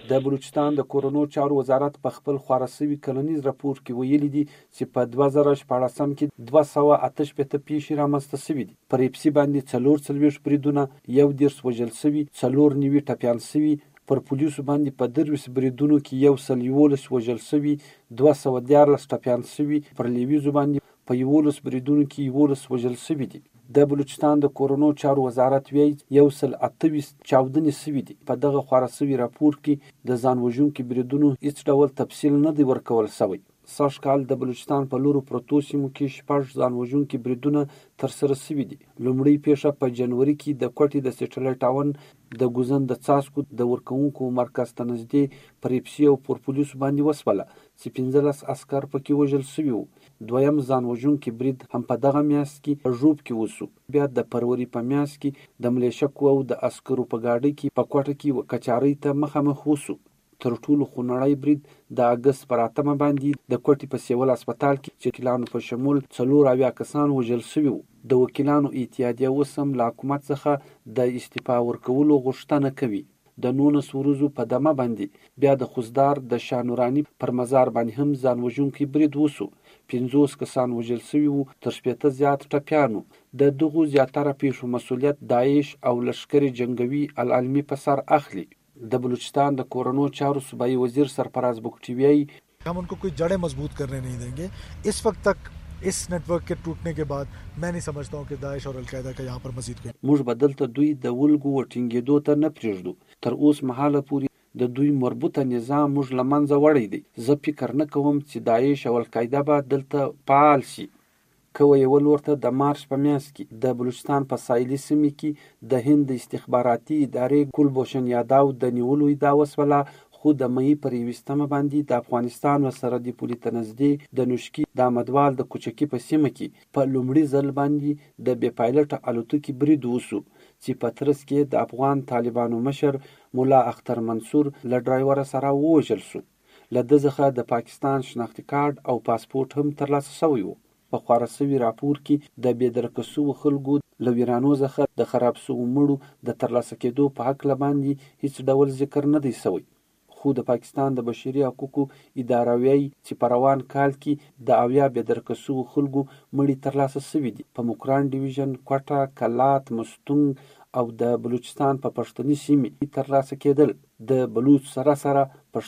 د بلوچستان د کورونو چارو وزارت په خپل خپاره شوي کلنیز راپور کې ویلي دي چې په دوه زره شپاړسم کې دوه سوه اته شپېته پیښې رامنځته شوي دي. پر اپسي باندې څلور څلوېښت بریدونه، یو دېرش وژل شوي، څلور نوي ټپیان شوي. پر پولیسو باندې په درویشت بریدونو کې یو سل یولس وژل شوي، دوه سوه دیارلس ټپیان شوي. پر لیویزو باندې په یولس بریدونو کې یولس وژل شوي دي. د بلوچستان د کورونو چارو وزارت وایي یو سل اته ویشت چاودنې شوي دي. په دغه خپاره شوي راپور کې د ځان وژونکي بریدونو هیڅ ډول تفصیل نه دی ورکول شوی. سږ کال د بلوچستان په لورو پرتو سیمو کې شپږ ځان وژونکي بریدونه ترسره شوي دي. لومړۍ پیښه په جنوري کې د کوټې د سیټلایټ ټاون د ګوزن د څاڅکو د ورکوونکو مرکز ته نږدې پر اپسي او پر پولیسو باندې وسوله چې پنځلس عسکر پکې وژل شوي وو. دویم ځان وژونکي برید هم په دغه میاشت کې په ژوب کې وسو. بیا د فروری په میاشت کې د ملیشکو او د عسکرو په ګاډۍ کې په کوټه کې کچارۍ ته مخامخ وسو. تر ټولو خونړی برید د اګست پر اتمه باندې د کوټې په سیول هسپتال کې چې وکیلانو په شمول څلور اویا کسان وژل شوي وو. د وکیلانو اتحادیه اوس هم له حکومت څخه د استعفا ورکولو غوښتنه کوي. د نولس ورځو په دمه باندې بیا د خوزدار د شانوراني پر مزار باندې هم ځان وژونکی برید وسو. پنځوس کسان وژل شوي وو، تر شپېته زیات ټپیان وو. د دغو زیاتره پیښو مسؤلیت داعش او لشکر جنگوي العلمي په سر اخلي. د بلوچستان د کورونو چارو صوبائی وزیر سرفراز بگٹی وی ہم ان کو کوئی جڑیں مضبوط کرنے نہیں دیں گے. اس وقت تک اس نیٹ ورک کے ٹوٹنے کے بعد میں نہیں سمجھتا ہوں کہ داعش اور القاعدہ کا یہاں پر مزید کوئی موږ بدل ته دوی د ولګو و ټینګېدو ته نه پرېږدو. تر اوس مهاله پورې د دوی مربوطه نظام موږ له منځه وړی دی. زه فکر نه کوم چې داعش او القاعده به دلته فعال شي. که ویول ورته د مارچ په میاشت کې د بلوچستان په ساحلي سیمې کې د هند استخباراتي ادارې کلبوشن یاداو د نیولو ادعا وسوله، خو د مئی پر یویشتمه باندې د افغانستان و سرحدي پولې ته نږدې د نوشکي د احمدوال د کوچکي په سیمه کې په لومړي ځل باندې د بې پایلټه الوتکې برید وسو چې په ترڅ کې د افغان طالبانو مشر ملا اختر منصور له ډرایوره سره ووژل شو. له ده څخه د پاکستان شناختي کارت او پاسپورټ هم ترلاسه شوی و. په خپاره شوي راپور کې د بې درکه شوو خلکو له ویرانو څخه د خراب شوو مړو د ترلاسه کېدو په هکله باندې هیڅ ډول ذکر نه دی شوی. خو د پاکستان د بشري حقوقو اداره وایي چې په روان کال کې د اویا بې درکه شوو خلکو مړي ترلاسه شوي دي. په مکران ډیویژن، کوټه، کلات، مستونګ او د بلوچستان په پښتني سیمې ترلاسه کېدل. د بلوچ سره سره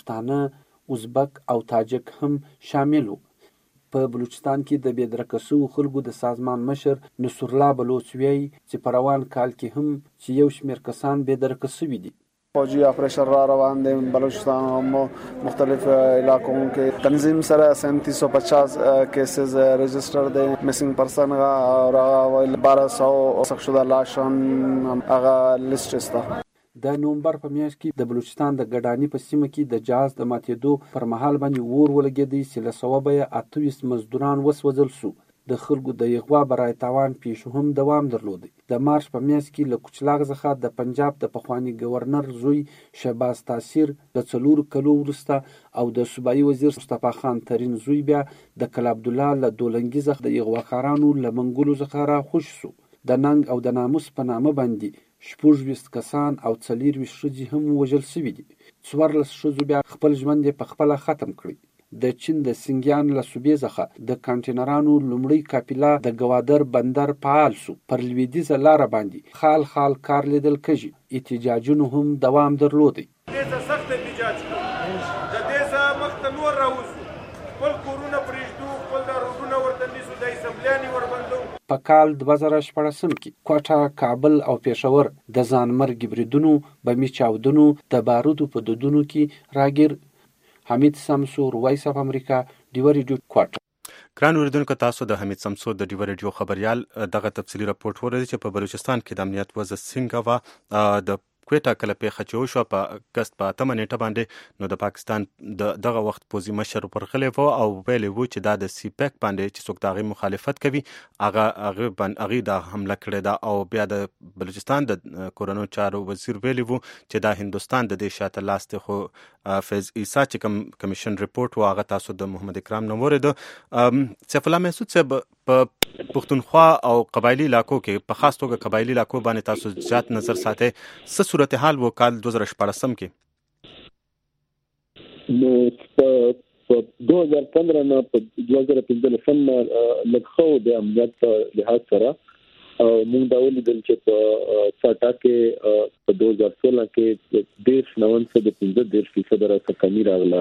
پښتانه، ازبک او تاجک هم شامل وو. په بلوچستان کې د بې درکه شوو خلکو د سازمان مشر نصرالله بلوچ وایي چې په روان کال کې هم چې یو شمېر کسان بې درکه شوي دي. فوجی آپریشن را روان دے بلوچستان و مختلف علاقوں کے تنظیم سر سینتیس سو پچاس کیسز رجسٹر دے مسنگ پرسن اور بارہ سو سخت شدہ لاشان اغا لسٹ استا. د نومبر په میاشت کې د بلوچستان د ګډاني په سیمه کې د جهاز د ماتېدو پر مهال باندې اور ولګېدی چې له سوبه یې اته ویشت مزدوران وسوځل شو. د خلکو د یغوا برای تاوان پیښو هم دوام درلودی. د مارچ په میاشت کې له کوچلاغ څخه د پنجاب د پخواني گورنر زوی شهباز تاثیر د څلورو کلو وروسته او د صوبایي وزیر مصطفی خان ترین زوی بیا د کلا عبدالله له دولنګي څخه د یغواخارانو له منګولو څخه راخوش سو. د ننګ او د ناموس په نامه باندې شپږ ویشت کسان او څلور ویشت ښځې هم وژل شوي دي. څوارلس ښځو بیا خپل ژوند یې په خپله ختم کړی. د چین د سنګیان له صوبې څخه د کانټینرانو لومړی کاپیلا د ګوادر بندر فعال سو. پر لویدیځه لاره باندې خال خال کار لیدل کېږي. احتجاجونو هم دوام درلودی. دې سخت احتجاج کوو، د دې څخه مخته نور راوځو، خپل کورونه پرېږدو، خپل دا روډونه ورته نیسو، د اسمبلیانې وربندو. په کال دوه زره شپاړسم کې کوټه، کابل او پېښور د ځانمرګي بریدونو، بمي چاودنو، د بارودو په دودونو کې راګیر. حمید سمسور، وایس اف امریکا، ډیوه ریډیو، کوټه. ګران اوریدونکو، تاسو د حمید سمسور د ډیوه ریډیو خبریال دغه تفصیلي راپورټ ورته چې په بلوچستان کې د امنیت وضع څنګه وه. د کوټه کله پیښه چې وشوه په اګست په اتمه نیټه باندې، نو د پاکستان د دغه وخت پوځي مشر ورغلی و او ویلی و چې دا د سی پیک باندې چې څوک د هغې مخالفت کوي هغه هغې دا حمله کړې ده. او بیا د بلوچستان د کورنو چارو وزیر ویلی و چې دا هندوستان د دې شاته لاس دی. خو فیض عیسی چې کوم کمیشن رپورټ و هغه تاسو د محمد اکرام نه واورېده. سیف الله محسود صاحب، په پښتونخوا او قبایلي علاقو کې، په خاص توګه قبایلي علاقو باندې تاسو زیات نظر ساتئ، څه صورتحال و کال دوه زره شپاړسم کې؟ نو په دوه هزار پندرہ نه په دوه هزار پنځلسم لږ د امنیت په لحاظ سره موږ دا ولیدل چې په ساټا کې په دوه هزار سولہ کې دیش نون سے د پنځه دیش فیصد راڅخه کمی راغله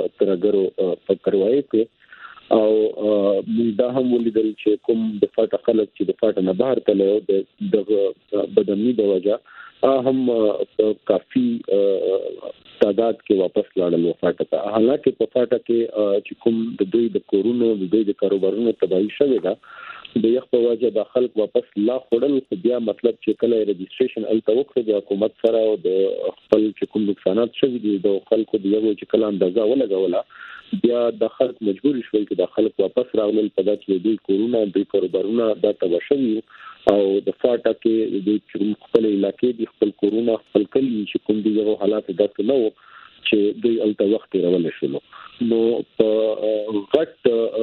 ترګرو په کاروایی کې او موږ دا هم ولیدل چې کوم د فاټا خلک چې د فاټا نه بهر تلو د بدامني د وجه هم کافي تعداد کې واپس لاړل وفاټه ته. حالانکه په فاټه کې چې کوم د دوی د کورونو د دوی د کاروبارونو تباہي شوه دا د یو په وجه د خلک واپس لا خړل خو بیا مطلب چې کله رجسټریشن الته وکړي د حکومت سره او د خپل چې کوم نقصانات شوي دي د خلکو د یو چې کله اندازه ولګوله بیا د خلک مجبور شول چې د خلک واپس راغلل په داسې دوی کورونه دوی کاروبارونه د تباہ شوي او د فاټه کې د خپل علاقې د خپل کورونه خپل کلی چې کوم دي یو حالات داسې نه وو چې دوی الته وخت راول شول. نو په غټ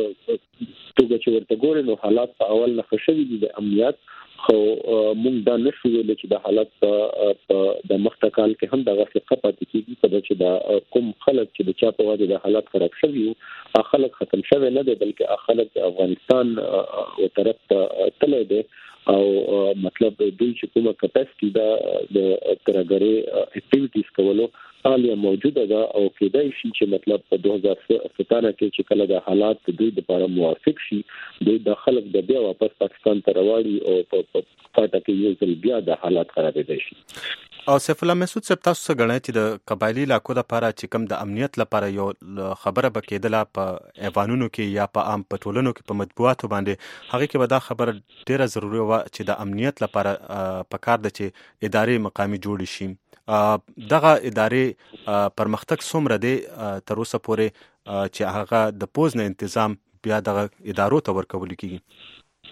توګه چې ورته ګورې نو حالات په اول نه خشوي دي د امنیت خو موږ دا نشو ویل چې د حالات په د مختکال کې هم دغه څه پاتې کیږي په چې د کوم خلک چې د چا په وجه د حالات خراب شوي او خلک ختم شوی نه دي بلکې خلک د افغانستان او طرف ته تللی دي او مطلب دوی چې کومه کپاسټي دا د ترګری اکټیویټیز کولو حالیا موجوده ده او کېدای شي چې مطلب په دوه هزار ستانه کې چې کله د حالات دوی لپاره موافق شي دوی د خلک د بیا واپس پاکستان ته راوړي او په فاټه کې یو ځل بیا د حالات خرابېدای شي. او سیف الله مسعود صاحب تاسو څه غواړئ چې د قبایلی علاقو لپاره چې کوم د امنیت لپاره یو خبره بکیدله په ایوانونو کې یا په عام پټولونو کې په مطبوعاتو باندې هغه کې به دا خبره ډیره ضروري و چې د امنیت لپاره پکار ده چې ادارې مقامي جوړ شي. دغه ادارې پرمختګ څومره دی تر اوسه پورې چې هغه د پوز نه تنظیم بیا دغه ادارو ته ورکول کیږي؟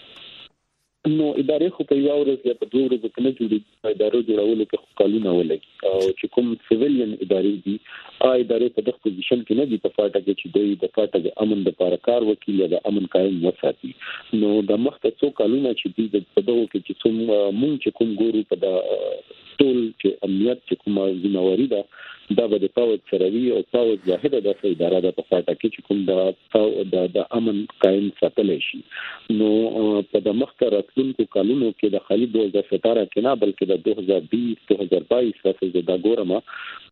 نو ادارې خو په یو ورځ یا په دوه ورځې کې نه جوړېږي. ادارو جوړولو کې کلونه ولګي او چې کوم سیویلین ادارې دي هغه ادارې په دغه پوزیشن کې نه دي په فاټه کې چې دوی د فاټه د امن لپاره کار وکړي یا د امن قائم وساتي. نو د مخته څو کلونه چې دوی د دغه کې چې څوم مونږ چې کوم ګورو په د ټول چې امنیت چې کومه ذمہواری ده دا به د پاوت سروي او پاوت ظاهره د اداره د پخاټه کې چې کوم د د امن قائم ساتل شي. نو په د مخته راتلونکو کلونو کې د خالي دوه هزار ستاره کې نه بلکې د دوه هزار بیس دوه هزار بایس راځي د ګورما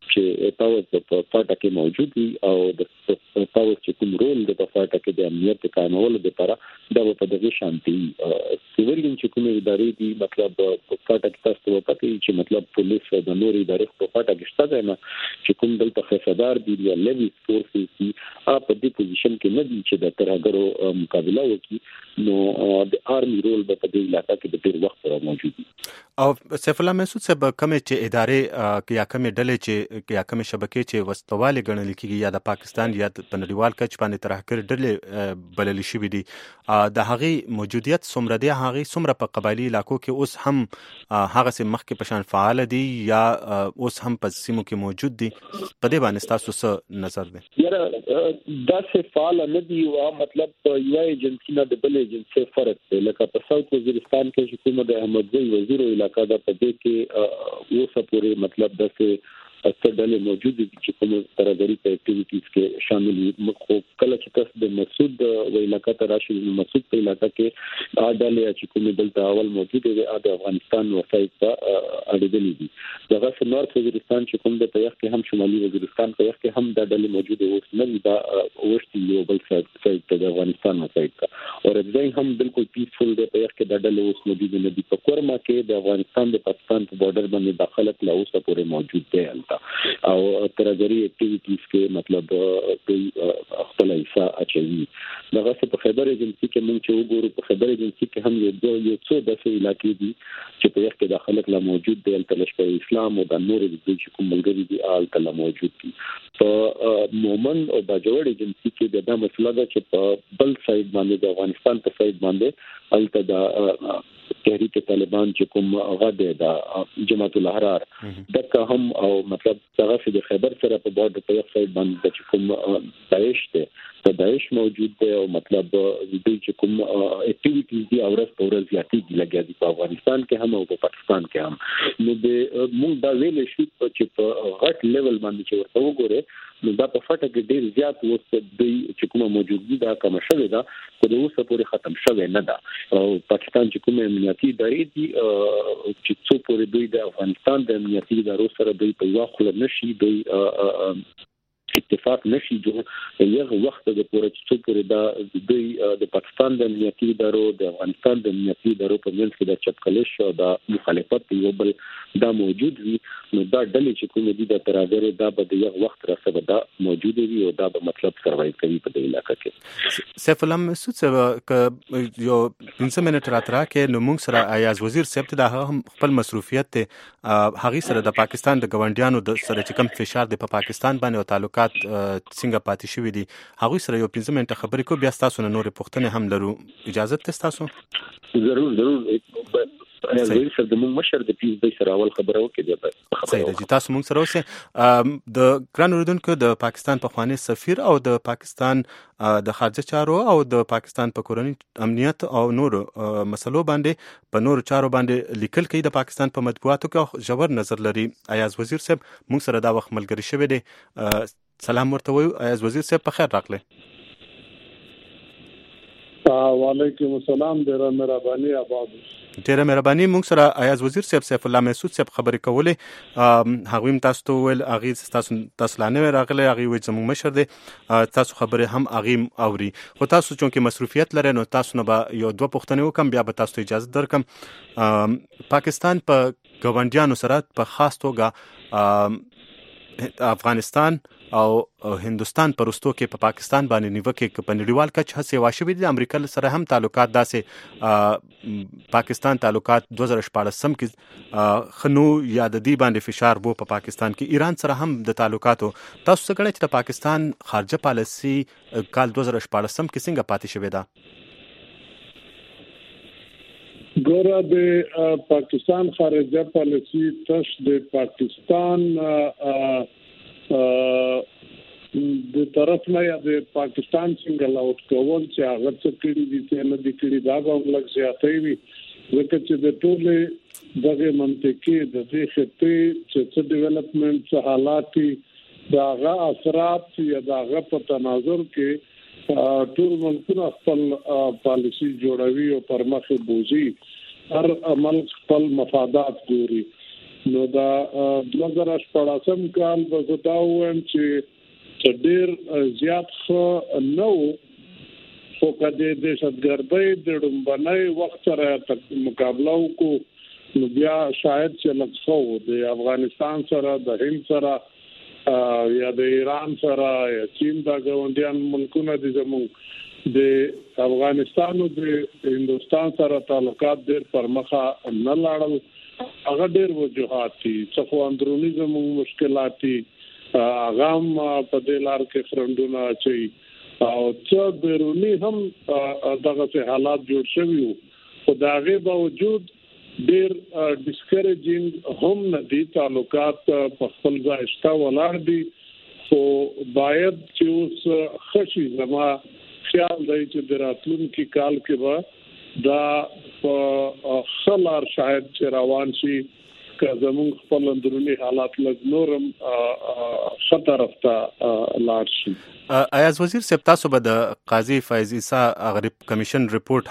چې پاوت په پخاټه کې موجود وي او د پاوت چې کوم رول د پخاټه کې د امنیت قائمولو لپاره دا په دغه شانتي سیویلین چې کوم ادارې دي مطلب پخاټه کې تاسو ته پاتې چې مطلب پولیس د نور ادارې په پخاټه کې شته نه چې کوم دلته خسادار دي یا لیوی فورسز دي په دې پوزیشن کې نه دي چې د ترهګرو مقابله وکړي. نو د آرمي رول په دې علاقې کې د ډېر وخت را موجود دي. او سیف الله مسعود صاحب کومې چې ادارې یا کومې ډلې چې یا کومې شبکې چې وسوالې ګڼل کېږي یا د پاکستان یا په نړیوال کچ باندې ترهګر ډلې بلل شوې دي د هغې موجودیت څومره دی هغې څومره په قبایلي علاقو کې اوس هم هغه سم مخکې په شان فعال دي یا اوس هم په سیمو کې موجود دي په دې باندې تاسو څه نظر دی؟ یاره دا څه فعال نه دي او مطلب یو ایجنسی نه د بل ایجنسی فرق دی لکه په ساوث وزیرستان کې چې کومه د احمدزی وزیر علاقہ د پدې کې اوسه پورې مطلب د څه اکثر ډلې موجود دي چې کوم ترهګری په اکټیویټیز کې شامل دي. خو کله چې تاسو د مسعود و علاقہ ته راشي د مسعود په علاقہ کې دا ډلې چې کوم دلته اول موجود دي د افغانستان وسایت ته اړېدلې دي. دغه سنورت وزیرستان چې کوم د تاریخ کې هم شمالي وزیرستان په وخت کې هم دا ډلې موجود دي اوس نه دا ورشتي یو بل سایت د افغانستان وسایت ته او رځای هم بالکل پیسفل دی په وخت کې دا ډلې اوس موجود نه دي. په کورما کې د افغانستان د پاکستان په بارډر باندې داخله لا اوسه پورې موجود دی او ترهګری اکټیویټیز کې مطلب دوی خپل حصہ اچوي. دغه څه په خبر ایجنسی کې موږ چې وګورو په خبر ایجنسی کې هم یو یو څو داسې علاقې دي چې په وخت کې د خلک لا موجود دي الته لشکر اسلام او د نور د چې کوم ملګری دي الته لا موجود دي. په مومن او باجوړ ایجنسی کې دا مسله ده چې په بل سایډ باندې د افغانستان په سایډ باندې الته د تحریک طالبان چې کوم غاده د جماعت الاحرار دغه هم او مطلب هغه د خیبر سره په بورډر په یو سایډ باندې چې کوم داعش ته داعش موجود دی او مطلب دوی چې کوم اکټیویټیز دي او ورځ په ورځ زیاتې لګیا دي په افغانستان کې هم او په پاکستان کې هم. نو د موږ دا ویل شو چې په غټ لیول باندې چې ورته وګوره نو دا په فټه کې ډیر زیات وسته دوی چې کومه موجودګي دا کوم شوه دا خو د اوسه پورې ختم شوه نه ده. او پاکستان چې کومه امنیتي ادارې دي چې څو پورې دوی د افغانستان د امنیتي ادارو سره دوی په واخله نشي دوی اتفاق نشي جوړ یو وخت د پوره څو پورې دا دوی د پاکستان د امنیتي ادارو د افغانستان د امنیتي ادارو په منځ کې د چپکلش او د مخالفت یو بل دا موجود وي نو دا ډلې چې کوم دي د ترازره دا به د یو وخت راځي دا موجود وي او دا به مطلب سروایو کوي په دې علاقې کې. سیف الله مسعود صاحب یو پنځه منټ راترا کې نو موږ سره ایاز وزیر صاحب ته د خپل مصروفیت ته هغه سره د پاکستان د ګوندیانو د سره چې کوم فشار د پاکستان باندې او تعلقات څنګه پاتې شوې دي هغه سره یو پنځه منټه خبرې کو بیا تاسو نه نور پوښتنه هم لرو اجازه ته تاسو ضرور ضرور زه سره د موږ مشر د پیس د سره اول خبره وکړه صحیح ده تاسو موږ سره اوسه د ګران اوریدونکو د پاکستان په خوانی سفیر او د پاکستان د خارجه چارو او د پاکستان په کورنی امنیت او نور مسلو باندې په نور چارو باندې لیکل کوي د پاکستان په مطبوعاتو کې ژور نظر لري. ایاز وزیر صاحب موږ سره دا وخت ملګری شوی دی سلام ورته وایو. ایاز وزیر صاحب په خیر راغلی. وعلیکم السلام ډیره مهرباني آباد ډیره مهرباني. موږ سره ایاز وزیر صاحب سیف الله مسعود صاحب خبرې کولې هغه هم تاسو ته ویل هغه تاسو تاسو لانه راغلی هغه وایي زموږ مشر دی تاسو خبرې هم هغه اوري خو تاسو چونکه مصروفیت لرئ نو تاسو نه به یو دوه پوښتنې وکم بیا به تاسو اجازه درکم. پاکستان په ګاونډیانو سره په خاص توګه افغانستان او هندستان پرستو کې په پاکستان باندې نیوکه په نړیوال کچ هڅه واشوي د امریکا سره هم تعلقات داسې پاکستان تعلقات دوه هزار شپاړس کې خنو یا د دې باندې فشار وو په پاکستان کې ایران سره هم د تعلقاتو تاسو څنګه چې د پاکستان خارجه پالیسي کال دوه هزار شپاړس کې څنګه پاتې شوې ده؟ ګوره د پاکستان خارجه پالیسي تش د پاکستان د طرف نه یا د پاکستان څنګه لاوت کول چې هغه څه کړي دي چې نه دي کړي دا به لږ زیاتې وي ځکه چې د ټولې دغه منطقي د دې خطې چې څه ډیولپمنٹ څه حالات دا هغه اثرات یا دا هغه په تناظر کې ټول ملکونه خپل پالیسي جوړوي او پرمخ بوزي هر عمل خپل مفادات ګوري. نو دا دوه هزار شپاړس کال به زه دا وایم چې ډېر زیات ښه نه و خو که د دهشتګردۍ د ډومبنۍ وخت سره مقابله وکړو نو بیا شاید چې لږ ښه و. د افغانستان سره د هند سره یا د ایران سره یا چین دا ګاونډیان ملکونه دي زموږ د افغانستان او د هندوستان سره تعلقات ډېر پرمخه نه لاړل. هغه ډېر وجوهات دي څه خو اندروني زموږ مشکلات دي هغه هم په دې لار کې خرندونه اچوي او څه بیروني هم دغه حالات جوړ شوي وو خو د هغې باوجود ډېر ډسکریجینګ هم نه دي. تعلقات په خپل ځای شته ولاړ دي خو باید چې اوس ښه شي. زما خیال دی چې د راتلونکي کال کې به دا په خلار شاید چې روان شي که زموږ خپل اندرونی حالات لږ نورم ښه طرف ته لاړ شي. ایاز وزیر صاحب تاسو به د قاضي فیض عیسی غریب کمیشن ریپورت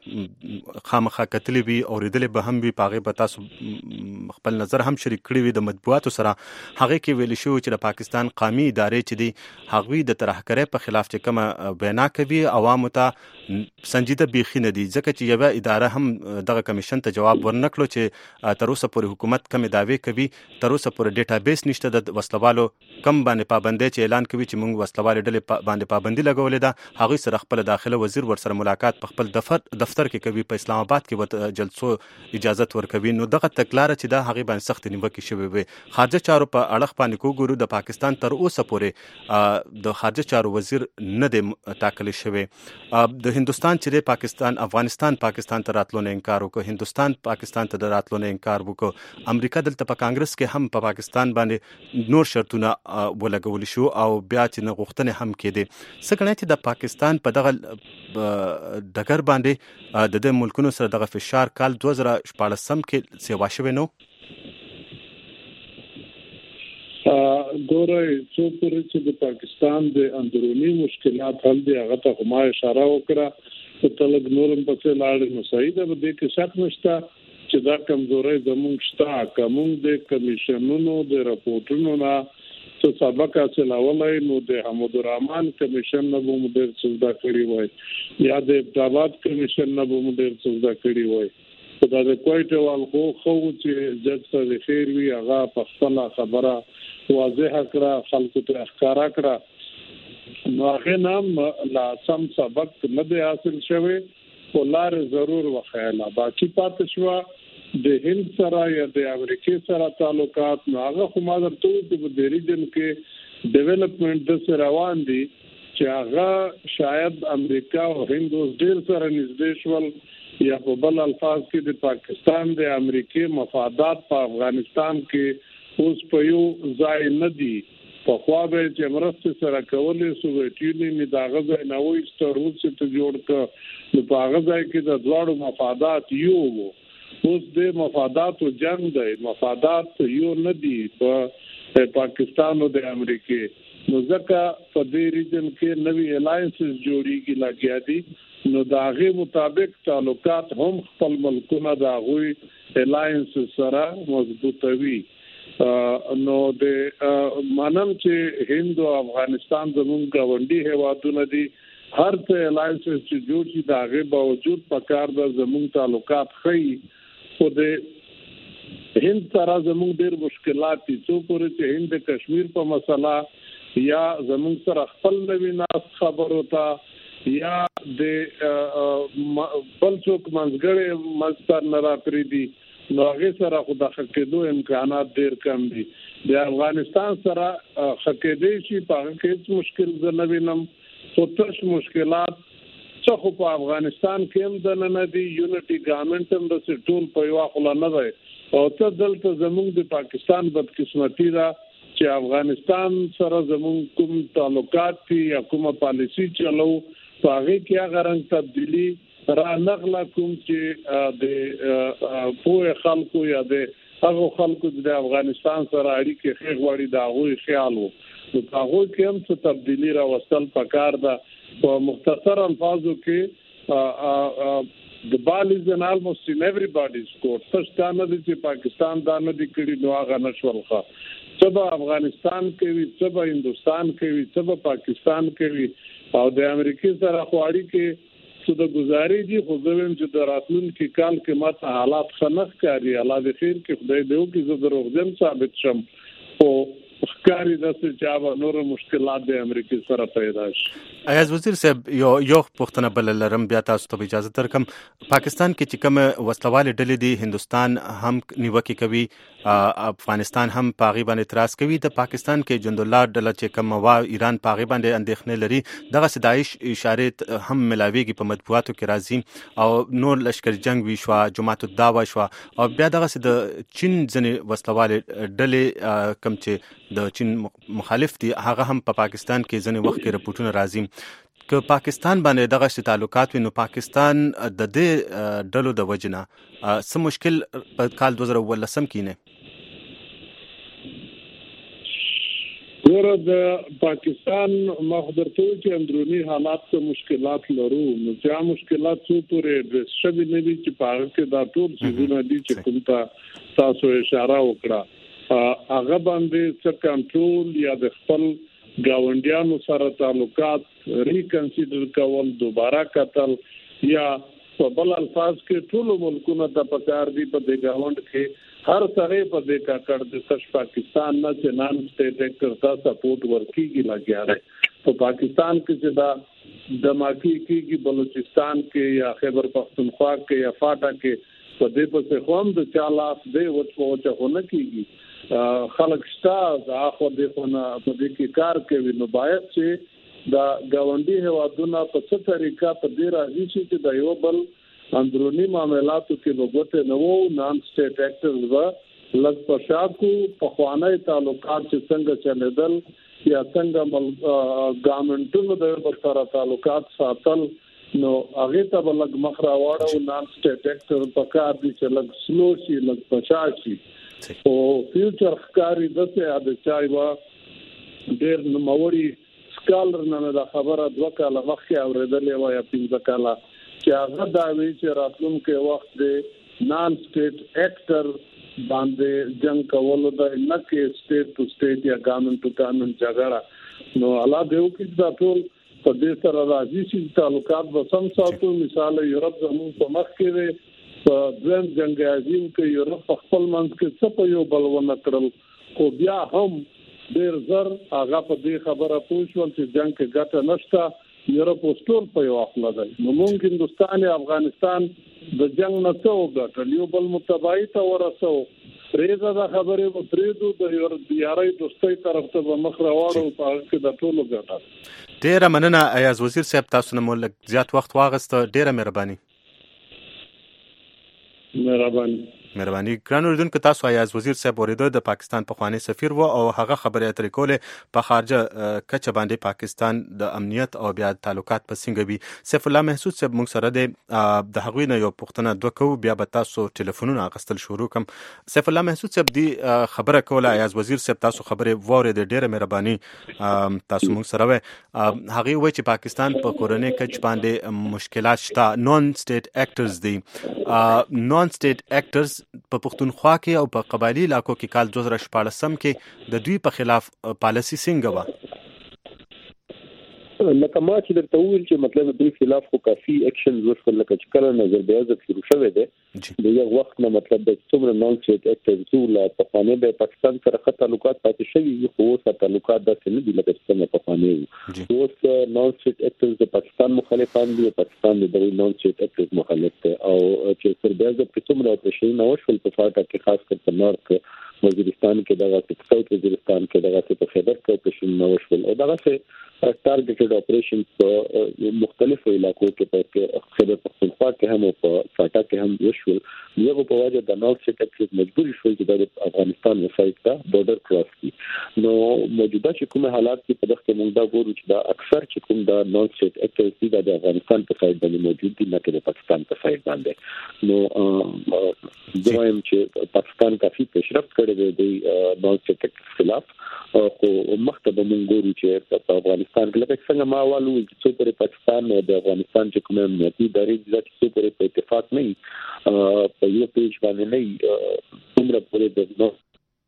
هم خامخا کتلی وي اوریدلې به هم وي په هغې به تاسو خپل نظر هم شریک کړی وي د مطبوعاتو سره هغې کې ویل شوي چې د پاکستان قومي ادارې چې دي هغوی د ترهګرۍ په خلاف چې کومه وینا کوي عوامو ته سنجیده بیخي نه دي ځکه چې یوه اداره هم دغه کمیشن ته جواب ورنکړو چې تر اوسه پورې حکومت کمې دعوې کوي تر اوسه پورې ډیټابیس نشته د وسلوالو کم باندې پابندۍ چې اعلان کوي چې موږ وسلوالې ډلې باندې پابندي لګولې ده هغوی سره خپل داخله وزیر ورسره ملاقات په خپل دفتر دفتر کې کوي په اسلام آباد کې ورته جلسو اجازت ورکوي. نو دغه تګلاره چې ده هغې باندې سختې نیوکې شوې وې. خارجه چارو په اړخ باندې که وګورو د پاکستان تر اوسه پورې د خارجه چارو وزیر نه دی ټاکلی شوی. د هندوستان چې دی پاکستان افغانستان پاکستان ته راتلو نه انکار وکړو هندوستان پاکستان ته د راتلو نه انکار وکړو امریکا دلته په کانګرس کې هم په پاکستان باندې نور شرطونه ولګول شو او بیا چې نه غوښتنې هم کېدې. څه ګڼئ چې د پاکستان په دغه ډګر باندې د دې ملکونو سره دغه فشار کال دوه زره شپاړسم کې سیوا شوی نو؟ ګورئ څو پورې چې د پاکستان د اندروني مشکلات حل دي هغه ته ما اشاره وکړه په تلګ نورم پسې لاړې نو صحیح ده. په دې کې شک نشته چې دا کمزوري زموږ شته. کوم د کمیشنونو د راپورټونو نه څه سبق حاصلولای نو د حمود الرحمن کمیشن نه به مدیر څه کړی وای یا د ابتابات کمیشن نه به مدیر څه کړی وای. دا د کوټه وال خو خو چې جج ته خیر وی هغه په خپل خبره واضح کړه خلکو ته ښکارا کړه نو هغه نام لا سم سبق نه دی حاصل شوی ولر ضرور وخیاله باقی پاتې شو د هند سره یا د امریکای سره تعلقات نو هغه خو ما درته چې په دې ریجن کې ډیولپمنٹ د سره روان دي چې هغه شاید امریکا او هند اوس ډیر سره نږدې شول یا په بل الفاظ کې د پاکستان د امریکای مفادات په افغانستان کې اوس په یو ځای نه دي. په خوا به چې مرسته سره کولې سوویت یونین د هغه ځای نه وایسته روس ته جوړ کړ نو په هغه ځای کې د دواړو مفادات یو وو. اوس د مفاداتو جنگ دی مفادات یو نه دي په پاکستان او د امریکای نو ځکه په دې ریجن کې نوی الاینسز جوړیږي لګیا دي نو دا غي مطابق تعلقات هم خپل ملکونه دا غوي الاینس سره مضبوطوي. نو د مانم چې هند او افغانستان زمونږ غونډي هوادونه دي هر څه الاینس چې جوړ شي دا غي باوجود پکار د زمونږ تعلقات خي خو د هند سره زمونږ ډېر مشکلات دي. څو پورې چې هند کشمیر په مسله یا زمونږ سره خپل نوی ناس خبر وتا یا د بل څوک منځګړی مستر نه راپری دي نو هغه سره خو د حقیقتو امکانات ډیر کم دي. د افغانستان سره حقیقت شي په هغه کې مشکل نه وینم خو تش مشکلات څه خو په افغانستان کې هم د نه دي یونټي ګورنمنت هم د ټول په یو خلا نه دی او ته دلته زموږ د پاکستان بدقسمتي دا چې افغانستان سره زموږ کوم تعلقات دي یا کومه پالیسی چلو هغه کې هغه رنګ تبدیلی را نغلا کوم چې د پوهه خلکو یا د هغه خلکو د افغانستان سره اړیکې ښه غوړي دا غوي خیال وو نو هغه کې هم څه تبدیلی را وستل پکار ده. په مختصر الفاظو کې the ball is in almost in everybody's court. څه نه چې پاکستان دا نه دی کړی نو هغه نشولخه سبا افغانستان کې وي سبا هندستان کې وي سبا پاکستان کې وي او د امریکای سره خواړی کې څه د گزاري دي خو زموږ چې د راتلونکي کال کې ماته حالات خنخ کاری الله دې خیر کې خدای دې وکړي زه دروغجن ثابت شم او ښکاری داسې چې هغه نور مشکلات د امریکای سره پیدا شي. ایاز وزیر صاحب یو یو پښتنه بل لرم بیا تاسو ته اجازه ترکم. پاکستان کې چې کوم وسلوال ډلې دي هندستان هم نیوکه کوي افغانستان هم پاغي باندې اعتراض کوي. د پاکستان کې جندالله ډله چې کوم وا ایران پاغي باندې اندېښنې لري دغه داعش اشاره هم ملاویږي په مطبوعاتو کې راځي او نور لشکر جنگ وی شو جماعت الدعوه شو او بیا دغه د چین ځنې وسلوال ډلې کم چې د چین مخالف دي هغه هم په پاکستان کې ځنې وخت کې رپورټونه راځي. که پاکستان باندې دغه تعلقات وي نو پاکستان د دې ډلو د وجنه څه مشکل په کال دوه زره ولسم کې نه ګوره د پاکستان مخدرته چې اندرونی حالات ته مشکلات لرو نو چې مشکلات څو پورې د شبي نه دي چې پاره کې دا ټول څیزونه دي چې کوم ته تاسو اشاره وکړه هغه باندې څه کنټرول یا د خپل گاونډیانو سره تعلقات ریکنسیډر کول دوباره کتل یا په بل الفاظ کې ټول ملکونه د پکار دي په دې گاوند کې هر سره په دې کا کړ د سش پاکستان نه چې نان سټیټ ایکټر ته سپورټ ورکیږي لګیا دی. په پاکستان کې چې دا دماکی کېږي بلوچستان کې یا خیبر پختونخوا کې یا فاټا کې په دې په څه هم د چالاف دی او څه ونه کېږي خلک شته دا خو دې خو نه په دې کې کار کوي نو باید چې دا گاونډي هوادونه په څه طریقه په دې راځي چې د یو بل اندرونی معاملاتو کې وګورئ نو نان سټیټ ایکټرز و لږ پشاکو په خوانه تعلقات چې څنګه چلیدل یا څنګه ګورنمنټونو د یو سره تعلقات ساتل نو هغه ته بلګ مخ راوړو نان سټیټ اکټر په کار دي چې لږ سلو شي لږ پچاشي او فیوچر ښکاری دته د چای وا ډېر نوموړي سکالر نه دا خبره دوه کاله مخکې اورېدلې و یا پنځه کاله چې هغه دا وی چې راتلونکي وخت د نان سټیټ اکټر باندې جنگ کولو د نه کې سټیټ ټو سټیټ یا ګورنمنټ ټو ګورنمنټ جګړه نو الله دې وکړي دا ټول په دې سره راځي چې تعلقات به سم ساتو. مثال یورپ زموږ په مخ کې دی په دویم جنگ عظیم کې یورپ په خپل منځ کې څه په یو بل ونه کړل خو بیا هم ډېر زر هغه په دې خبره پوه شول چې جنگ کې ګټه نشته یورپ اوس ټول په یو خپله دی. نو موږ هندوستان یا افغانستان د جنگ نه څه وګټل یو بل متباعي ته ورسو پریزه دا خبرې و پریدو د یارۍ دوستۍ طرف ته به مخ راوړو په هغه کې د ټولو ګټه. ډیره مننه ایاز وزیر صاحب تاسو نه مول زیات وخت واغسته ډیره مهرباني. مهرباني مهرباني ګران اوریدونکو تاسو ایاز وزیر صاحب اوریدو د پاکستان پخوانی سفیر و او هغه خبرې اترې کولې په خارجه کچه باندې پاکستان د امنیت او بیا تعلقات په څنګه وي. سیف الله محسود صاحب موږ سره د د هغوی نه یو پوښتنه دوه کوو بیا به تاسو ټلیفونونه اخیستل شروع کوم. سیف الله محسود صاحب دی خبره کوله ایاز وزیر صاحب تاسو خبرې واورېدې ډیره مهرباني تاسو موږ سره وای هغه وای چې پاکستان په کورنۍ کچ باندې مشکلات شته نون سټیټ اکټرز دي نون سټیټ اکټرز په پښتونخوا کې او په قبایلی علاقو کې کال دوه زره شپاړسم کې د دوی په خلاف پالیسی څنګه و؟ لکه ما چې درته وویل چې مطلب د دوی خلاف خو کافي اکشن وشول لکه چې کله نظر بیاض شروع شوی دی د یو وخت نه مطلب د څومره نون سټیټ اکټرز ټول په خوانې د پاکستان سره خط تعلقات پاتې شوي خو اوس تعلقات داسې نه دي لکه څنګه په خوانې اوس نون سټیټ اکټرز د پاکستان مخالفان دي پاکستان د دوی نون سټیټ اکټرز مخالف دي او چې تر بیاض په څومره اپریشن نو شول په فاټا کې خاص کر په نورث وزیرستان کې دغه په ساوث وزیرستان کې دغه په خیبر کې اپریشن نو شول او دغه څه ټارګټډ اپریشن په مختلفو علاقو کې په خیبر پختونخوا کې هم او په فاټا کې هم وشول یو په وجه د نورث سټیټ مجبور شول چې د افغانستان وسایت ته بورډر کراس کړي. نو موجوده چې کوم حالات کې په دغه موږ دا ګورو چې دا اکثر چې کوم د نورث سټیټ اکټیویټي د افغانستان په سایت باندې موجود دي نه کې د پاکستان په سایت باندې. نو زموږ چې پاکستان کافي پیشرفت کړی دی د نورث سټیټ خلاف خو مخته به موږ ګورو چې په افغانستان کې لکه څنګه ما والو چې څو پر پاکستان او د افغانستان چې کوم امنیتي ادارې د څو پر په اتفاق نه په یو پیج باندې نه څومره پورې د نو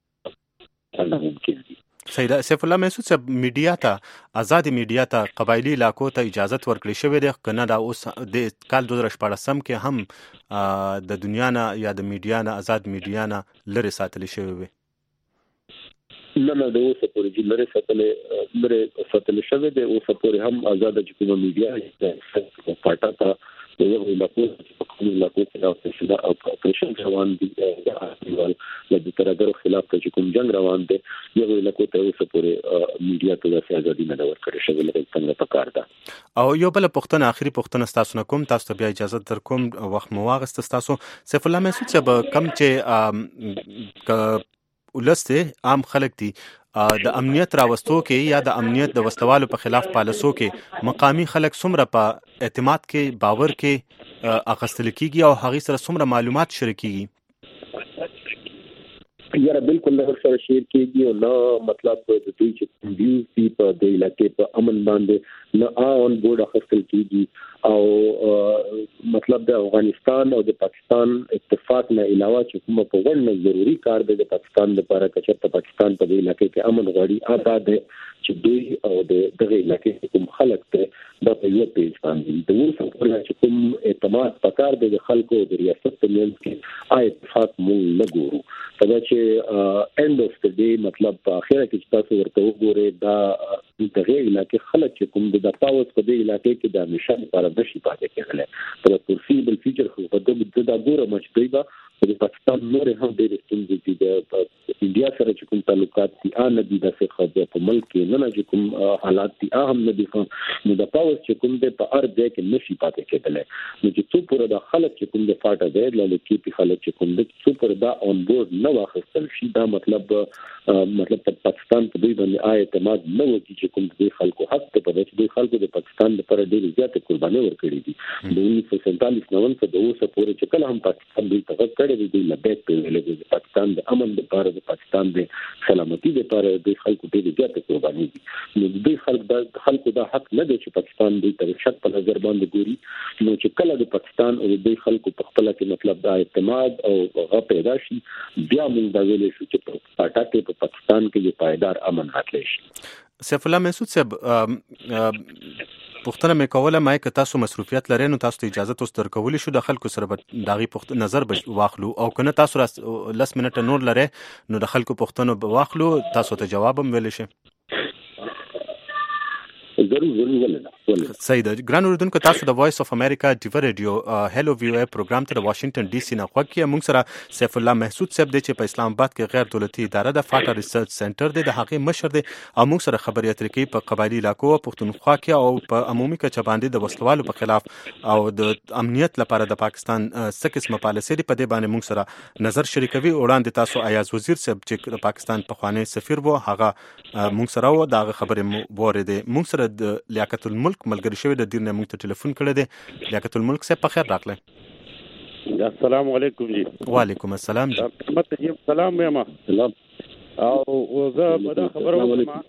ممکن دي. سید سیف الله محسود صاحب میډیا ته آزاد میډیا ته قبایلی علاقو ته اجازه ورکړې شوې ده کنه دا اوس د کال دوه زره شپاړسم کې هم د دنیا نه یا د میډیا نه آزاد میډیا نه لري ساتل شوی وي؟ نه نه د اوسه پورې چې لري ساتل لري ساتل شوی دی اوسه پورې هم آزاد چې کوم میډیا پټا تا د یو علاقو په کوم علاقو کې دا اپریشن روان دي د د ترګرو خلاف چې کوم جنگ روان دي یو علاقو ته اوسه پورې میډیا ته د آزادي نه ورکړل شوی لکه څنګه پکار ده. او یو بل پښتنه اخري پښتنه تاسو نه کوم تاسو ته بیا اجازه در کوم وخت مو واغست تاسو سیف الله محسود صاحب کم چې ولسته عام خلک دي د امنیت راوستو کې یا د امنیت د وسوالو په خلاف پالیسو کې مقامی خلک څومره په اعتماد کې باور کې اخستل کیږي او هغه سره څومره معلومات شریکيږي؟ یاره بالکل له سره شیر کېږي او نو مطلب د دوی چې ویوز دي په د علاقې په امن باندې نه آن بورډ اخستل کېږي او مطلب د افغانستان او د پاکستان اتفاق نه علاوه چې کومه په ونه ضروری کار دی د پاکستان لپاره چې په پاکستان په علاقې کې امن غواړي آباد چې دوی او د دغه علاقې کوم خلک ته د په یو پیج باندې د ورسره په چې کوم اعتماد پکار دی د خلکو د ریاست په منځ کې آی اتفاق مونږ نه ګورو دا چې اند اف د ډے مطلب په اخره کې تاسو ورته وګورئ دا دغه علاقې خلک چې کوم د تاوت په دې علاقې کې د همیشه لپاره نشي پاتې کېدل پر پرسیبل فیچر خو په دغه د ګوره مچ دی با د پاکستان نور هم ډېر ستونزې دي د انډیا سره چې کوم تعلقات دي ان دي د څه په ملک کې نه چې کوم حالات دي اهم نه دي نو د پاور چې کوم د په ار ځای کې نشي پاتې کېدل نو چې څو پر د خلک چې کوم د فاټا دی لاله کې په خلک چې کوم د څو پر دا اون بورډ نه واخیستل شي دا مطلب مطلب په پاکستان په دوی باندې آی اعتماد نه وږي چې کوم د خلکو حق ته په دې خلکو د پاکستان لپاره ډېر زیات قرباني ورکړي دي د انیس سو سینتالیس نو څخه د اوسه پورې چې کله هم پاکستان دوی ته کړی دی د بیک په ویلې د پاکستان د امن لپاره د پاکستان د سلامتی لپاره د خلکو ډېر زیات قرباني دي نو د خلک د خلکو د حق نه دی چې پاکستان دوی ته شک په نظر باندې ګوري نو چې کله د پاکستان او د خلکو په خپل کې مطلب د اعتماد او غو پیدا شي بیا موږ دا ویل شو چې په پټا کې په پاکستان کې یو پایدار امن راتلی شي. سیف الله محسود صاحب پوښتنه مې کوله ما که تاسو مصروفیت لرئ نو تاسو ته اجازه توس درکولی شو د خلکو سره به داغي پوښتنه نظر به واخلو او کنه تاسو لس منټه نور لرئ نو د خلکو پوښتنه به واخلو تاسو ته جواب هم ویل شي. ضرور ضرور ولله صحیح ده. ګران اوریدونکو تاسو د وایس اف امریکا ډیو ریډیو هلو وی او پروګرام ته د واشنگټن ډي سي نه خوښه موږ سره سیف الله محسود صاحب دی چې په اسلام آباد کې غیر دولتي اداره د فاټا ریسرچ سنټر دی د هغه مشر دی او موږ سره خبرې اترې کوي په قبایلی علاقو پښتونخوا کې او په عمومي کچه باندې د وسلوالو په خلاف او د امنیت لپاره د پاکستان څه قسمه پالیسي دی په دې باندې موږ سره نظر شریکوي. وړاندې تاسو ایاز وزیر صاحب چې د پاکستان په خوانی سفیر وو هغه موږ سره و دا خبرې مو وریدې. موږ سره د لیاقت الملک ملګری شوی د دیر نه موږ ته ټلیفون کړی دی. لیاقت الملک صاحب په خیر راغلی. السلام علیکم جی. وعلیکم السلام جی. مت جی سلام یم. سلام. او زه په دا خبرو ما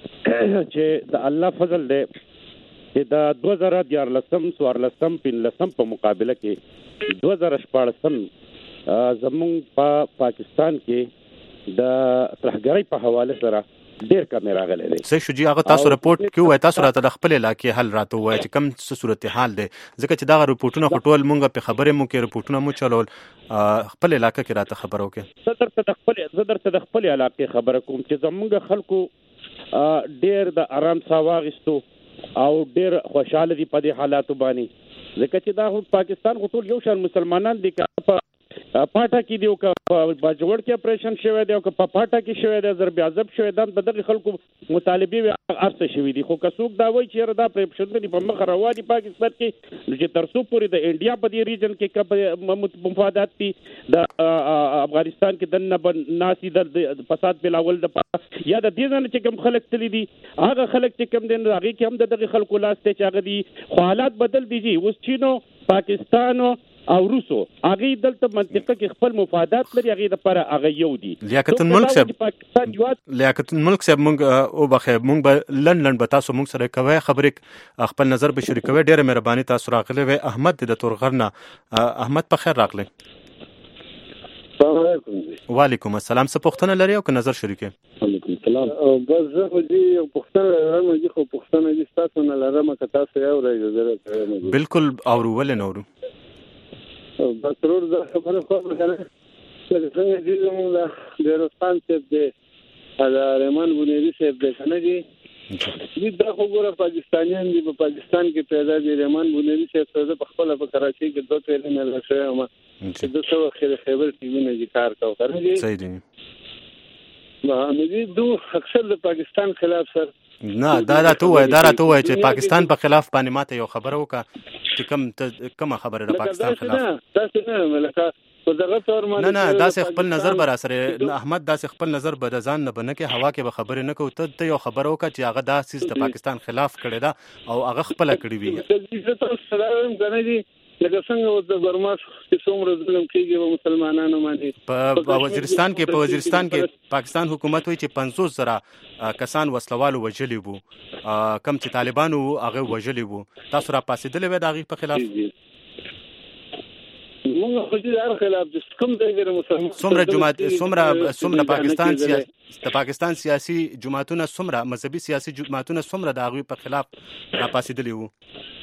چې د الله فضل دی چې د دوه زره دیارلسم څوارلسم پنځلسم په مقابله کې دوه زره شپاړسم زمونږ په پاکستان کې د ترهګرۍ په حواله سره ډیر کم راغلی دی. صحیح شو جی. هغه تاسو رپورټ کوي تاسو راته د خپل علاقې حل راته وایي چې کوم څه صورتحال دی ځکه چې دا رپورټونه خټول مونږ په خبرې مو کې رپورټونه مو چلول خپل علاقې کې راته خبرو کې زه درته د خپل زه درته د خپل علاقې خبره کوم چې زمونږ خلکو ډیر د آرام ساه واغستو او ډیر خوشاله دي په دې حالاتو باندې ځکه چې دا پاکستان ټول یو شان مسلمانان دي که پاټا کې دی او که باجوړ کې اپریشن شوی دی او که په پاټا کې شوی دی ضرب عذاب شوی دی د دغه خلکو مطالبه ارڅ شوی دي خو که څوک دا وایي چې دا پرېپشن دی په مخ رواني پاکستان کې چې تر څو پورې د انډیا په دې ریجن کې کوم مفادات دي د افغانستان کې دنه ناسي د فساد بلاول د یا د دې ځنه چې کوم خلک تللی دي هغه خلک چې کوم دین راغي کې هم دغه خلکو لاس ته چاغ دي خو حالات بدل دي جی. اوس چینو پاکستانو او روسو هغه دلته منطقه کې خپل مفادات لري هغه د پر هغه یو دي. لیاقت الملک صاحب لیاقت الملک صاحب مونږ او بخیر مونږ به لندن به تاسو مونږ سره کوي خبرې خپل نظر به شریکوي. ډیره مهرباني تاسو راغلی وي. احمد د تورغرنا احمد په خیر راغلی. السلام علیکم. وعلیکم السلام. څه پوښتنه لري او که نظر شریکه؟ وعلیکم السلام. بس زه خو دې پوښتنه لرم چې خو پوښتنه دې تاسو نه لرم که تاسو یو راځي. بالکل اورو ول نه اورو. بس ضرور زه خبره کوم کنه چې څنګه دې زموږ د روسان صاحب دې دا رحمان بنيري صاحب دې کنه دې دا خو ګوره پاکستانیان دي په پاکستان کې پیدا دي. رحمان بنيري صاحب څه په خپل په کراچي کې دوه پیری نه لښه ما چې د څو خیر خیبر ټي وي نه کار کاوه کنه دې صحیح دي. ما دې دوه اکثر د پاکستان خلاف سر نه دا راته وای دا راته وای چې پاکستان په خلاف باندې ماته یو خبره وکړه چې کوم کومه خبره د پاکستان خلاف تاسو نه ملکه په دغه تور نه نه داسې خپل نظر بر سره احمد داسې خپل نظر بر ځان نه بنه کې هوا کې به خبره نه کوي ته یو خبره وکړه چې هغه داسې د پاکستان خلاف کړی دا او هغه خپل کړی وي. تاسو سلام غنډي لکه څنګه د برما چې څومره ظلم کېږي په مسلمانانو باندې په وزیرستان کې په وزیرستان کې پاکستان حکومت وایي چې پنځوس زره کسان وسلوالو وژلي وو کم چې طالبانو هغه وژلي وو. تاسو را پاسېدلې وې د هغې په خلاف؟ موږ خو دې هر خلاف د کوم ځای کې مسلمان څومره جماعت څومره څومره پاکستان سیاسي د پاکستان سیاسي جماعتونه څومره مذهبي سیاسي جماعتونه څومره د هغوی په خلاف را پاسېدلي وو؟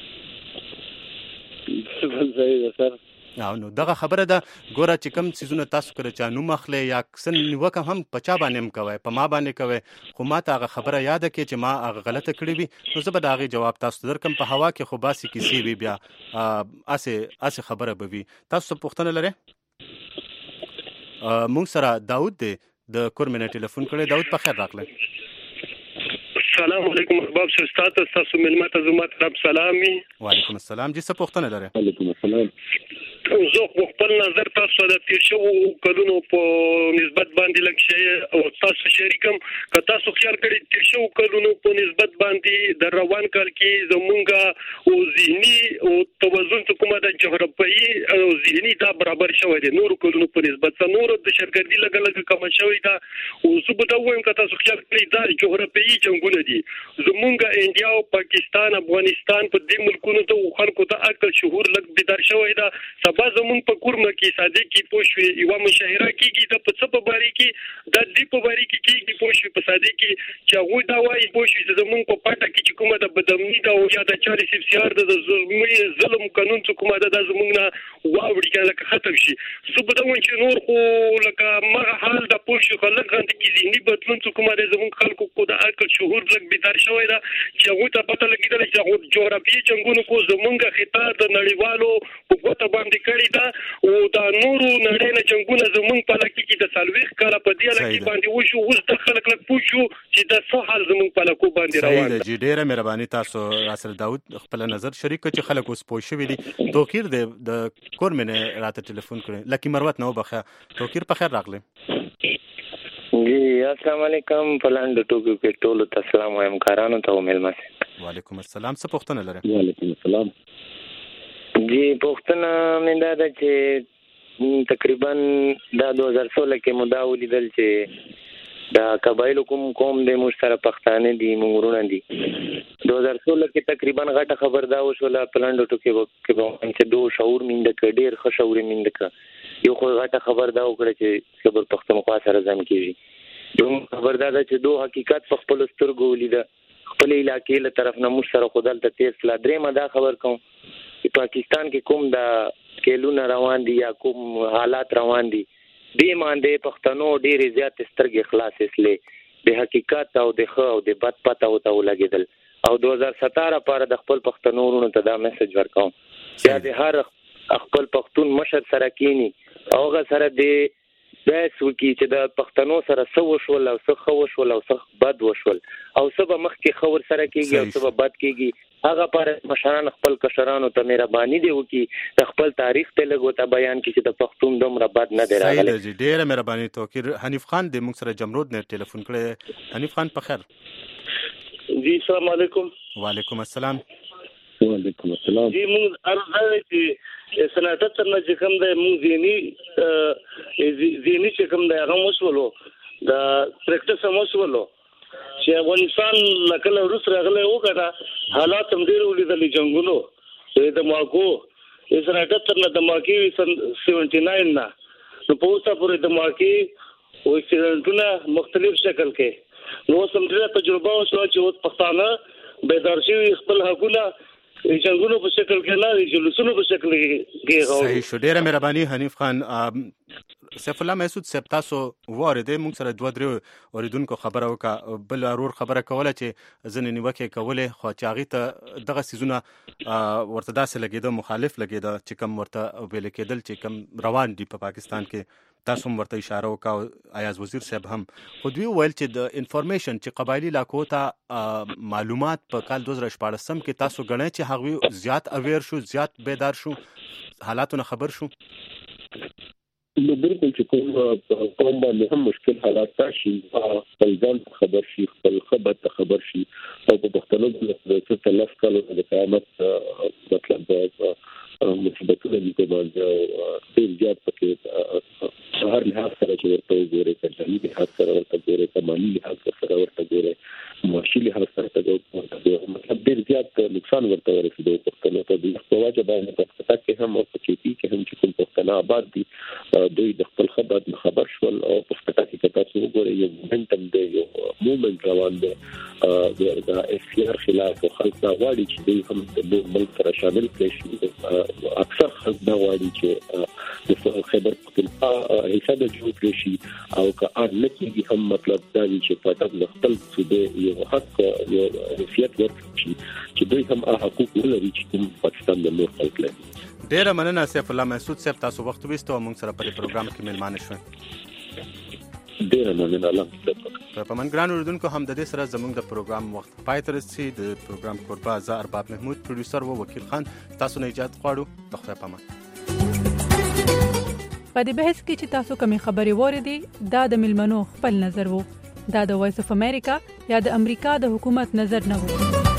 او نو دغه خبره ده ګوره چې کوم څیزونه تاسو کړه چا نوم اخلي یا کسن نیوکه هم په چا باندې هم کوئ په ما باندې کوئ خو ما ته هغه خبره یاده کې چې ما هغه غلطه کړې وي نو زه به د هغې جواب تاسو ته درکړم. په هوا کې خو باسې کیسې وي بیا اسې اسې خبره به وي. تاسو څه پوښتنه لرئ؟ موږ سره داود دی. د کورمنه ټلیفون کړی. داود په خیر راغلی. السلام علیکم احباب شو استاد تاسو ملمت عظمت رب سلامي. وعلیکم السلام. جی څه پوښتنه لرئ؟ وعلیکم السلام. زه خپل نظر تاسو د تیر شو کلونو په نسبت باندې لکه شی او تاسو شریکم که تاسو خیال کړئ تیر شو کلونو په نسبت باندې د روان کال کې زمونږه او ذهني او توازن کومه د جغرافیایي او ذهني دا برابر شوی دی نور کلونو په نسبت نور د شرګردي لګ لګ کم شوی دا او زه به دا وایم که تاسو خیال کړئ دا جغرافیایي جنگونه دي زمونږه انډیا او پاکستان افغانستان په دې ملکونو ته خلکو ته عقل شعور لګ بیدار شوی دا سبا زمون په کورمه کې صادق کی پوښوي یو مشاهره کیږي د په څه په باری کې د دې په باری کې کیږي پوښوي په صادق کې چې هغه دا وایي پوښوي زمون په پټه کې چې کومه د بدمنی دا او یا د چاري سیار د ظلمي ظلم قانون څخه کومه د زمون نه واوړي کله ختم شي زه به دا وایم چې نور خو لکه ما حال د پوښوي خلک غند کې ذهني بدلون څخه کومه د زمون خلکو کو د عقل شعور لګ بیدار شوی دا چې هغه ته پته لګیدل چې هغه جغرافیایي جنگونو کو زمونږه خطا د نړیوالو په ګوته باندې کړی دا او دا نورو نړۍ نه جنگونه زمونږ په لکه کې د سالويخ کاله په دې لکه باندې وشو اوس د خلک لک پوښو چې د څه حال زمونږ په لکو باندې روان دی. ډیره مهرباني تاسو راسره داود خپل نظر شریک چې خلک اوس پوه شوي دي. توقیر د کورمنه راته ټلیفون کړی لکه مروت نو بخه توقیر په خیر راغلی. جی السلام علیکم پلان د ټوکو کې ټول ته السلام وایم کارانو ته ملمس. وعلیکم السلام. څه پوښتنه لرئ؟ وعلیکم السلام. جی پوښتنه مې دا ده چې تقریبا دا دو هزار سولہ کې مو ولیدل چې دا قبایلو کوم قوم د موږ سره پښتانه دي مونږ دي دو هزار سولہ کې تقریبا غټه خبر دا وشوله پلان د ټوکو کې چې دو شعور مینده کې ډیر ښه شعور مینده کې یو خو غټه خبر دا وکړه چې خبر پښتونخوا سره ځم کیږي دوم خبر دا ده چې دو حقیقت په خپل سترګو ولیده خپل علاقې له طرف نه موږ سره خدل ته تیر سلا درې ما دا خبر کوم چې پاکستان کې کوم دا کېلونه روان دي یا کوم حالات روان دي دې باندې پښتنو ډېر زیات سترګې خلاص اسلې د حقیقت او د خو او د بد پته او ته ولګیدل او دو هزار سترہ لپاره د خپل پښتنو ورونو ته دا میسج ورکوم چې د هر خپل پښتون مشر سره کینی او هغه سره د بس وکي چې د پښتنو سره سو وشول او څه خو وشول او څه بد وشول او سبا مخ کې خبر سره کیږي او سبا بد کیږي هغه پر مشران خپل کشرانو ته مهرباني دی وکي د خپل تاریخ ته لګو ته بیان کړي چې د پښتون دومره بد نه دی راغلی. صحیح دی ډیره مهرباني توکر. حنیف خان د موږ سره جمرود نه ټلیفون کړی. حنیف خان په خیر؟ جی السلام علیکم. وعلیکم السلام. وعلیکم السلام. جی موږ ارزه چې سناټ تر نه چې کوم د موږ زینی زینی چې کوم د هغه مسولو د پریکټس مسولو چې افغانستان لکه روس راغله وکړه حالات هم ډیر ولیدل جنگونو د ماکو سناټ تر نه د ماکی سن سیونټی ناین نه نو په اوسه پورې د ماکی او اکسیډنټونه مختلف شکل کې نو سم ډیره تجربه وشو چې اوس پښتانه بیدار شي خپل حقونه جنگونو په شکل کې نه جلوسونو په شکل کې غواړي. صحیح شو ډیره مهرباني حنیف خان. سیف الله محسود صاحب تاسو وارده موږ سره دوه درې اوریدونکو خبره وکړه بل ارور خبره کوله چې ځنې نیوکه کوله خو چې هغه ته دغه سيزونه ورته داسې لګیده مخالف لګیده چې کم ورته ویل کېدل چې کم روان دي په پاکستان کې تاسو هم ورته اشاره وکاو ایاز وزیر صاحب هم خو دوی ویل چې د انفارمیشن چې قبایلی علاقو ته معلومات په کال دو هزار شپاړس کې تاسو غنئ چې هغه زیات اویر شو زیات بیدار شو حالاتونه خبر شو. نو بالکل چې کوم کوم باندې هم مشکل حالات راشي خپل ځان خبر شي خپل خبر ته خبر شي او په پښتنو کې د څه کالو د قیامت مطلب مصیبتونه دي په باندې ډېر زیات پکې هر لحاظ سره چې ورته وګورئ کله لحاظ سره ورته وګورئ کمالي لحاظ سره ورته وګورئ معاشي لحاظ سره ورته مطلب ډېر زیات نقصان ورته ورسېدو پښتنو ته د په وجه باندې په پښتو کې هم او په کېپي کې هم چې کوم پښتانه آباد دي دوی د خپل خبرات خبر شول او په پښتو کې تاسو وګورئ یو مومنټم دی یو مومنټ روان دی د اف سی آر خلاف او خلک دا غواړي چې دوی هم د ملک سره شامل کړي اکثر خلک دا غواړي چې د خبر پختونخوا حساب جوړ شي او که ان نکي هم مطلب دا چې په خپل صوبې یو حق یو حیثیت ورکړي چې دوی هم حقوق ولري چې کوم پاکستان د نور خلک لري. ډیره مننه سیف الله محسود صاحب تاسو وخت وستو موږ سره په پروګرام کې ملمانه شوي. ډېر مننه الله په من ګران اوردونکو هم د دې سره زموږ د پروګرام وخت پای ته رسي. د پروګرام کوربه زه ارباب محمود، پروډوسر و وکیل خان، تاسو نه اجازه غواړو. د خدای پامان. په دې بحث کې چې تاسو کومې خبرې واورېدې دا د ملمنو خپل نظر وو. دا د وایس اف امریکا یا د امریکا د حکومت نظر نه وو.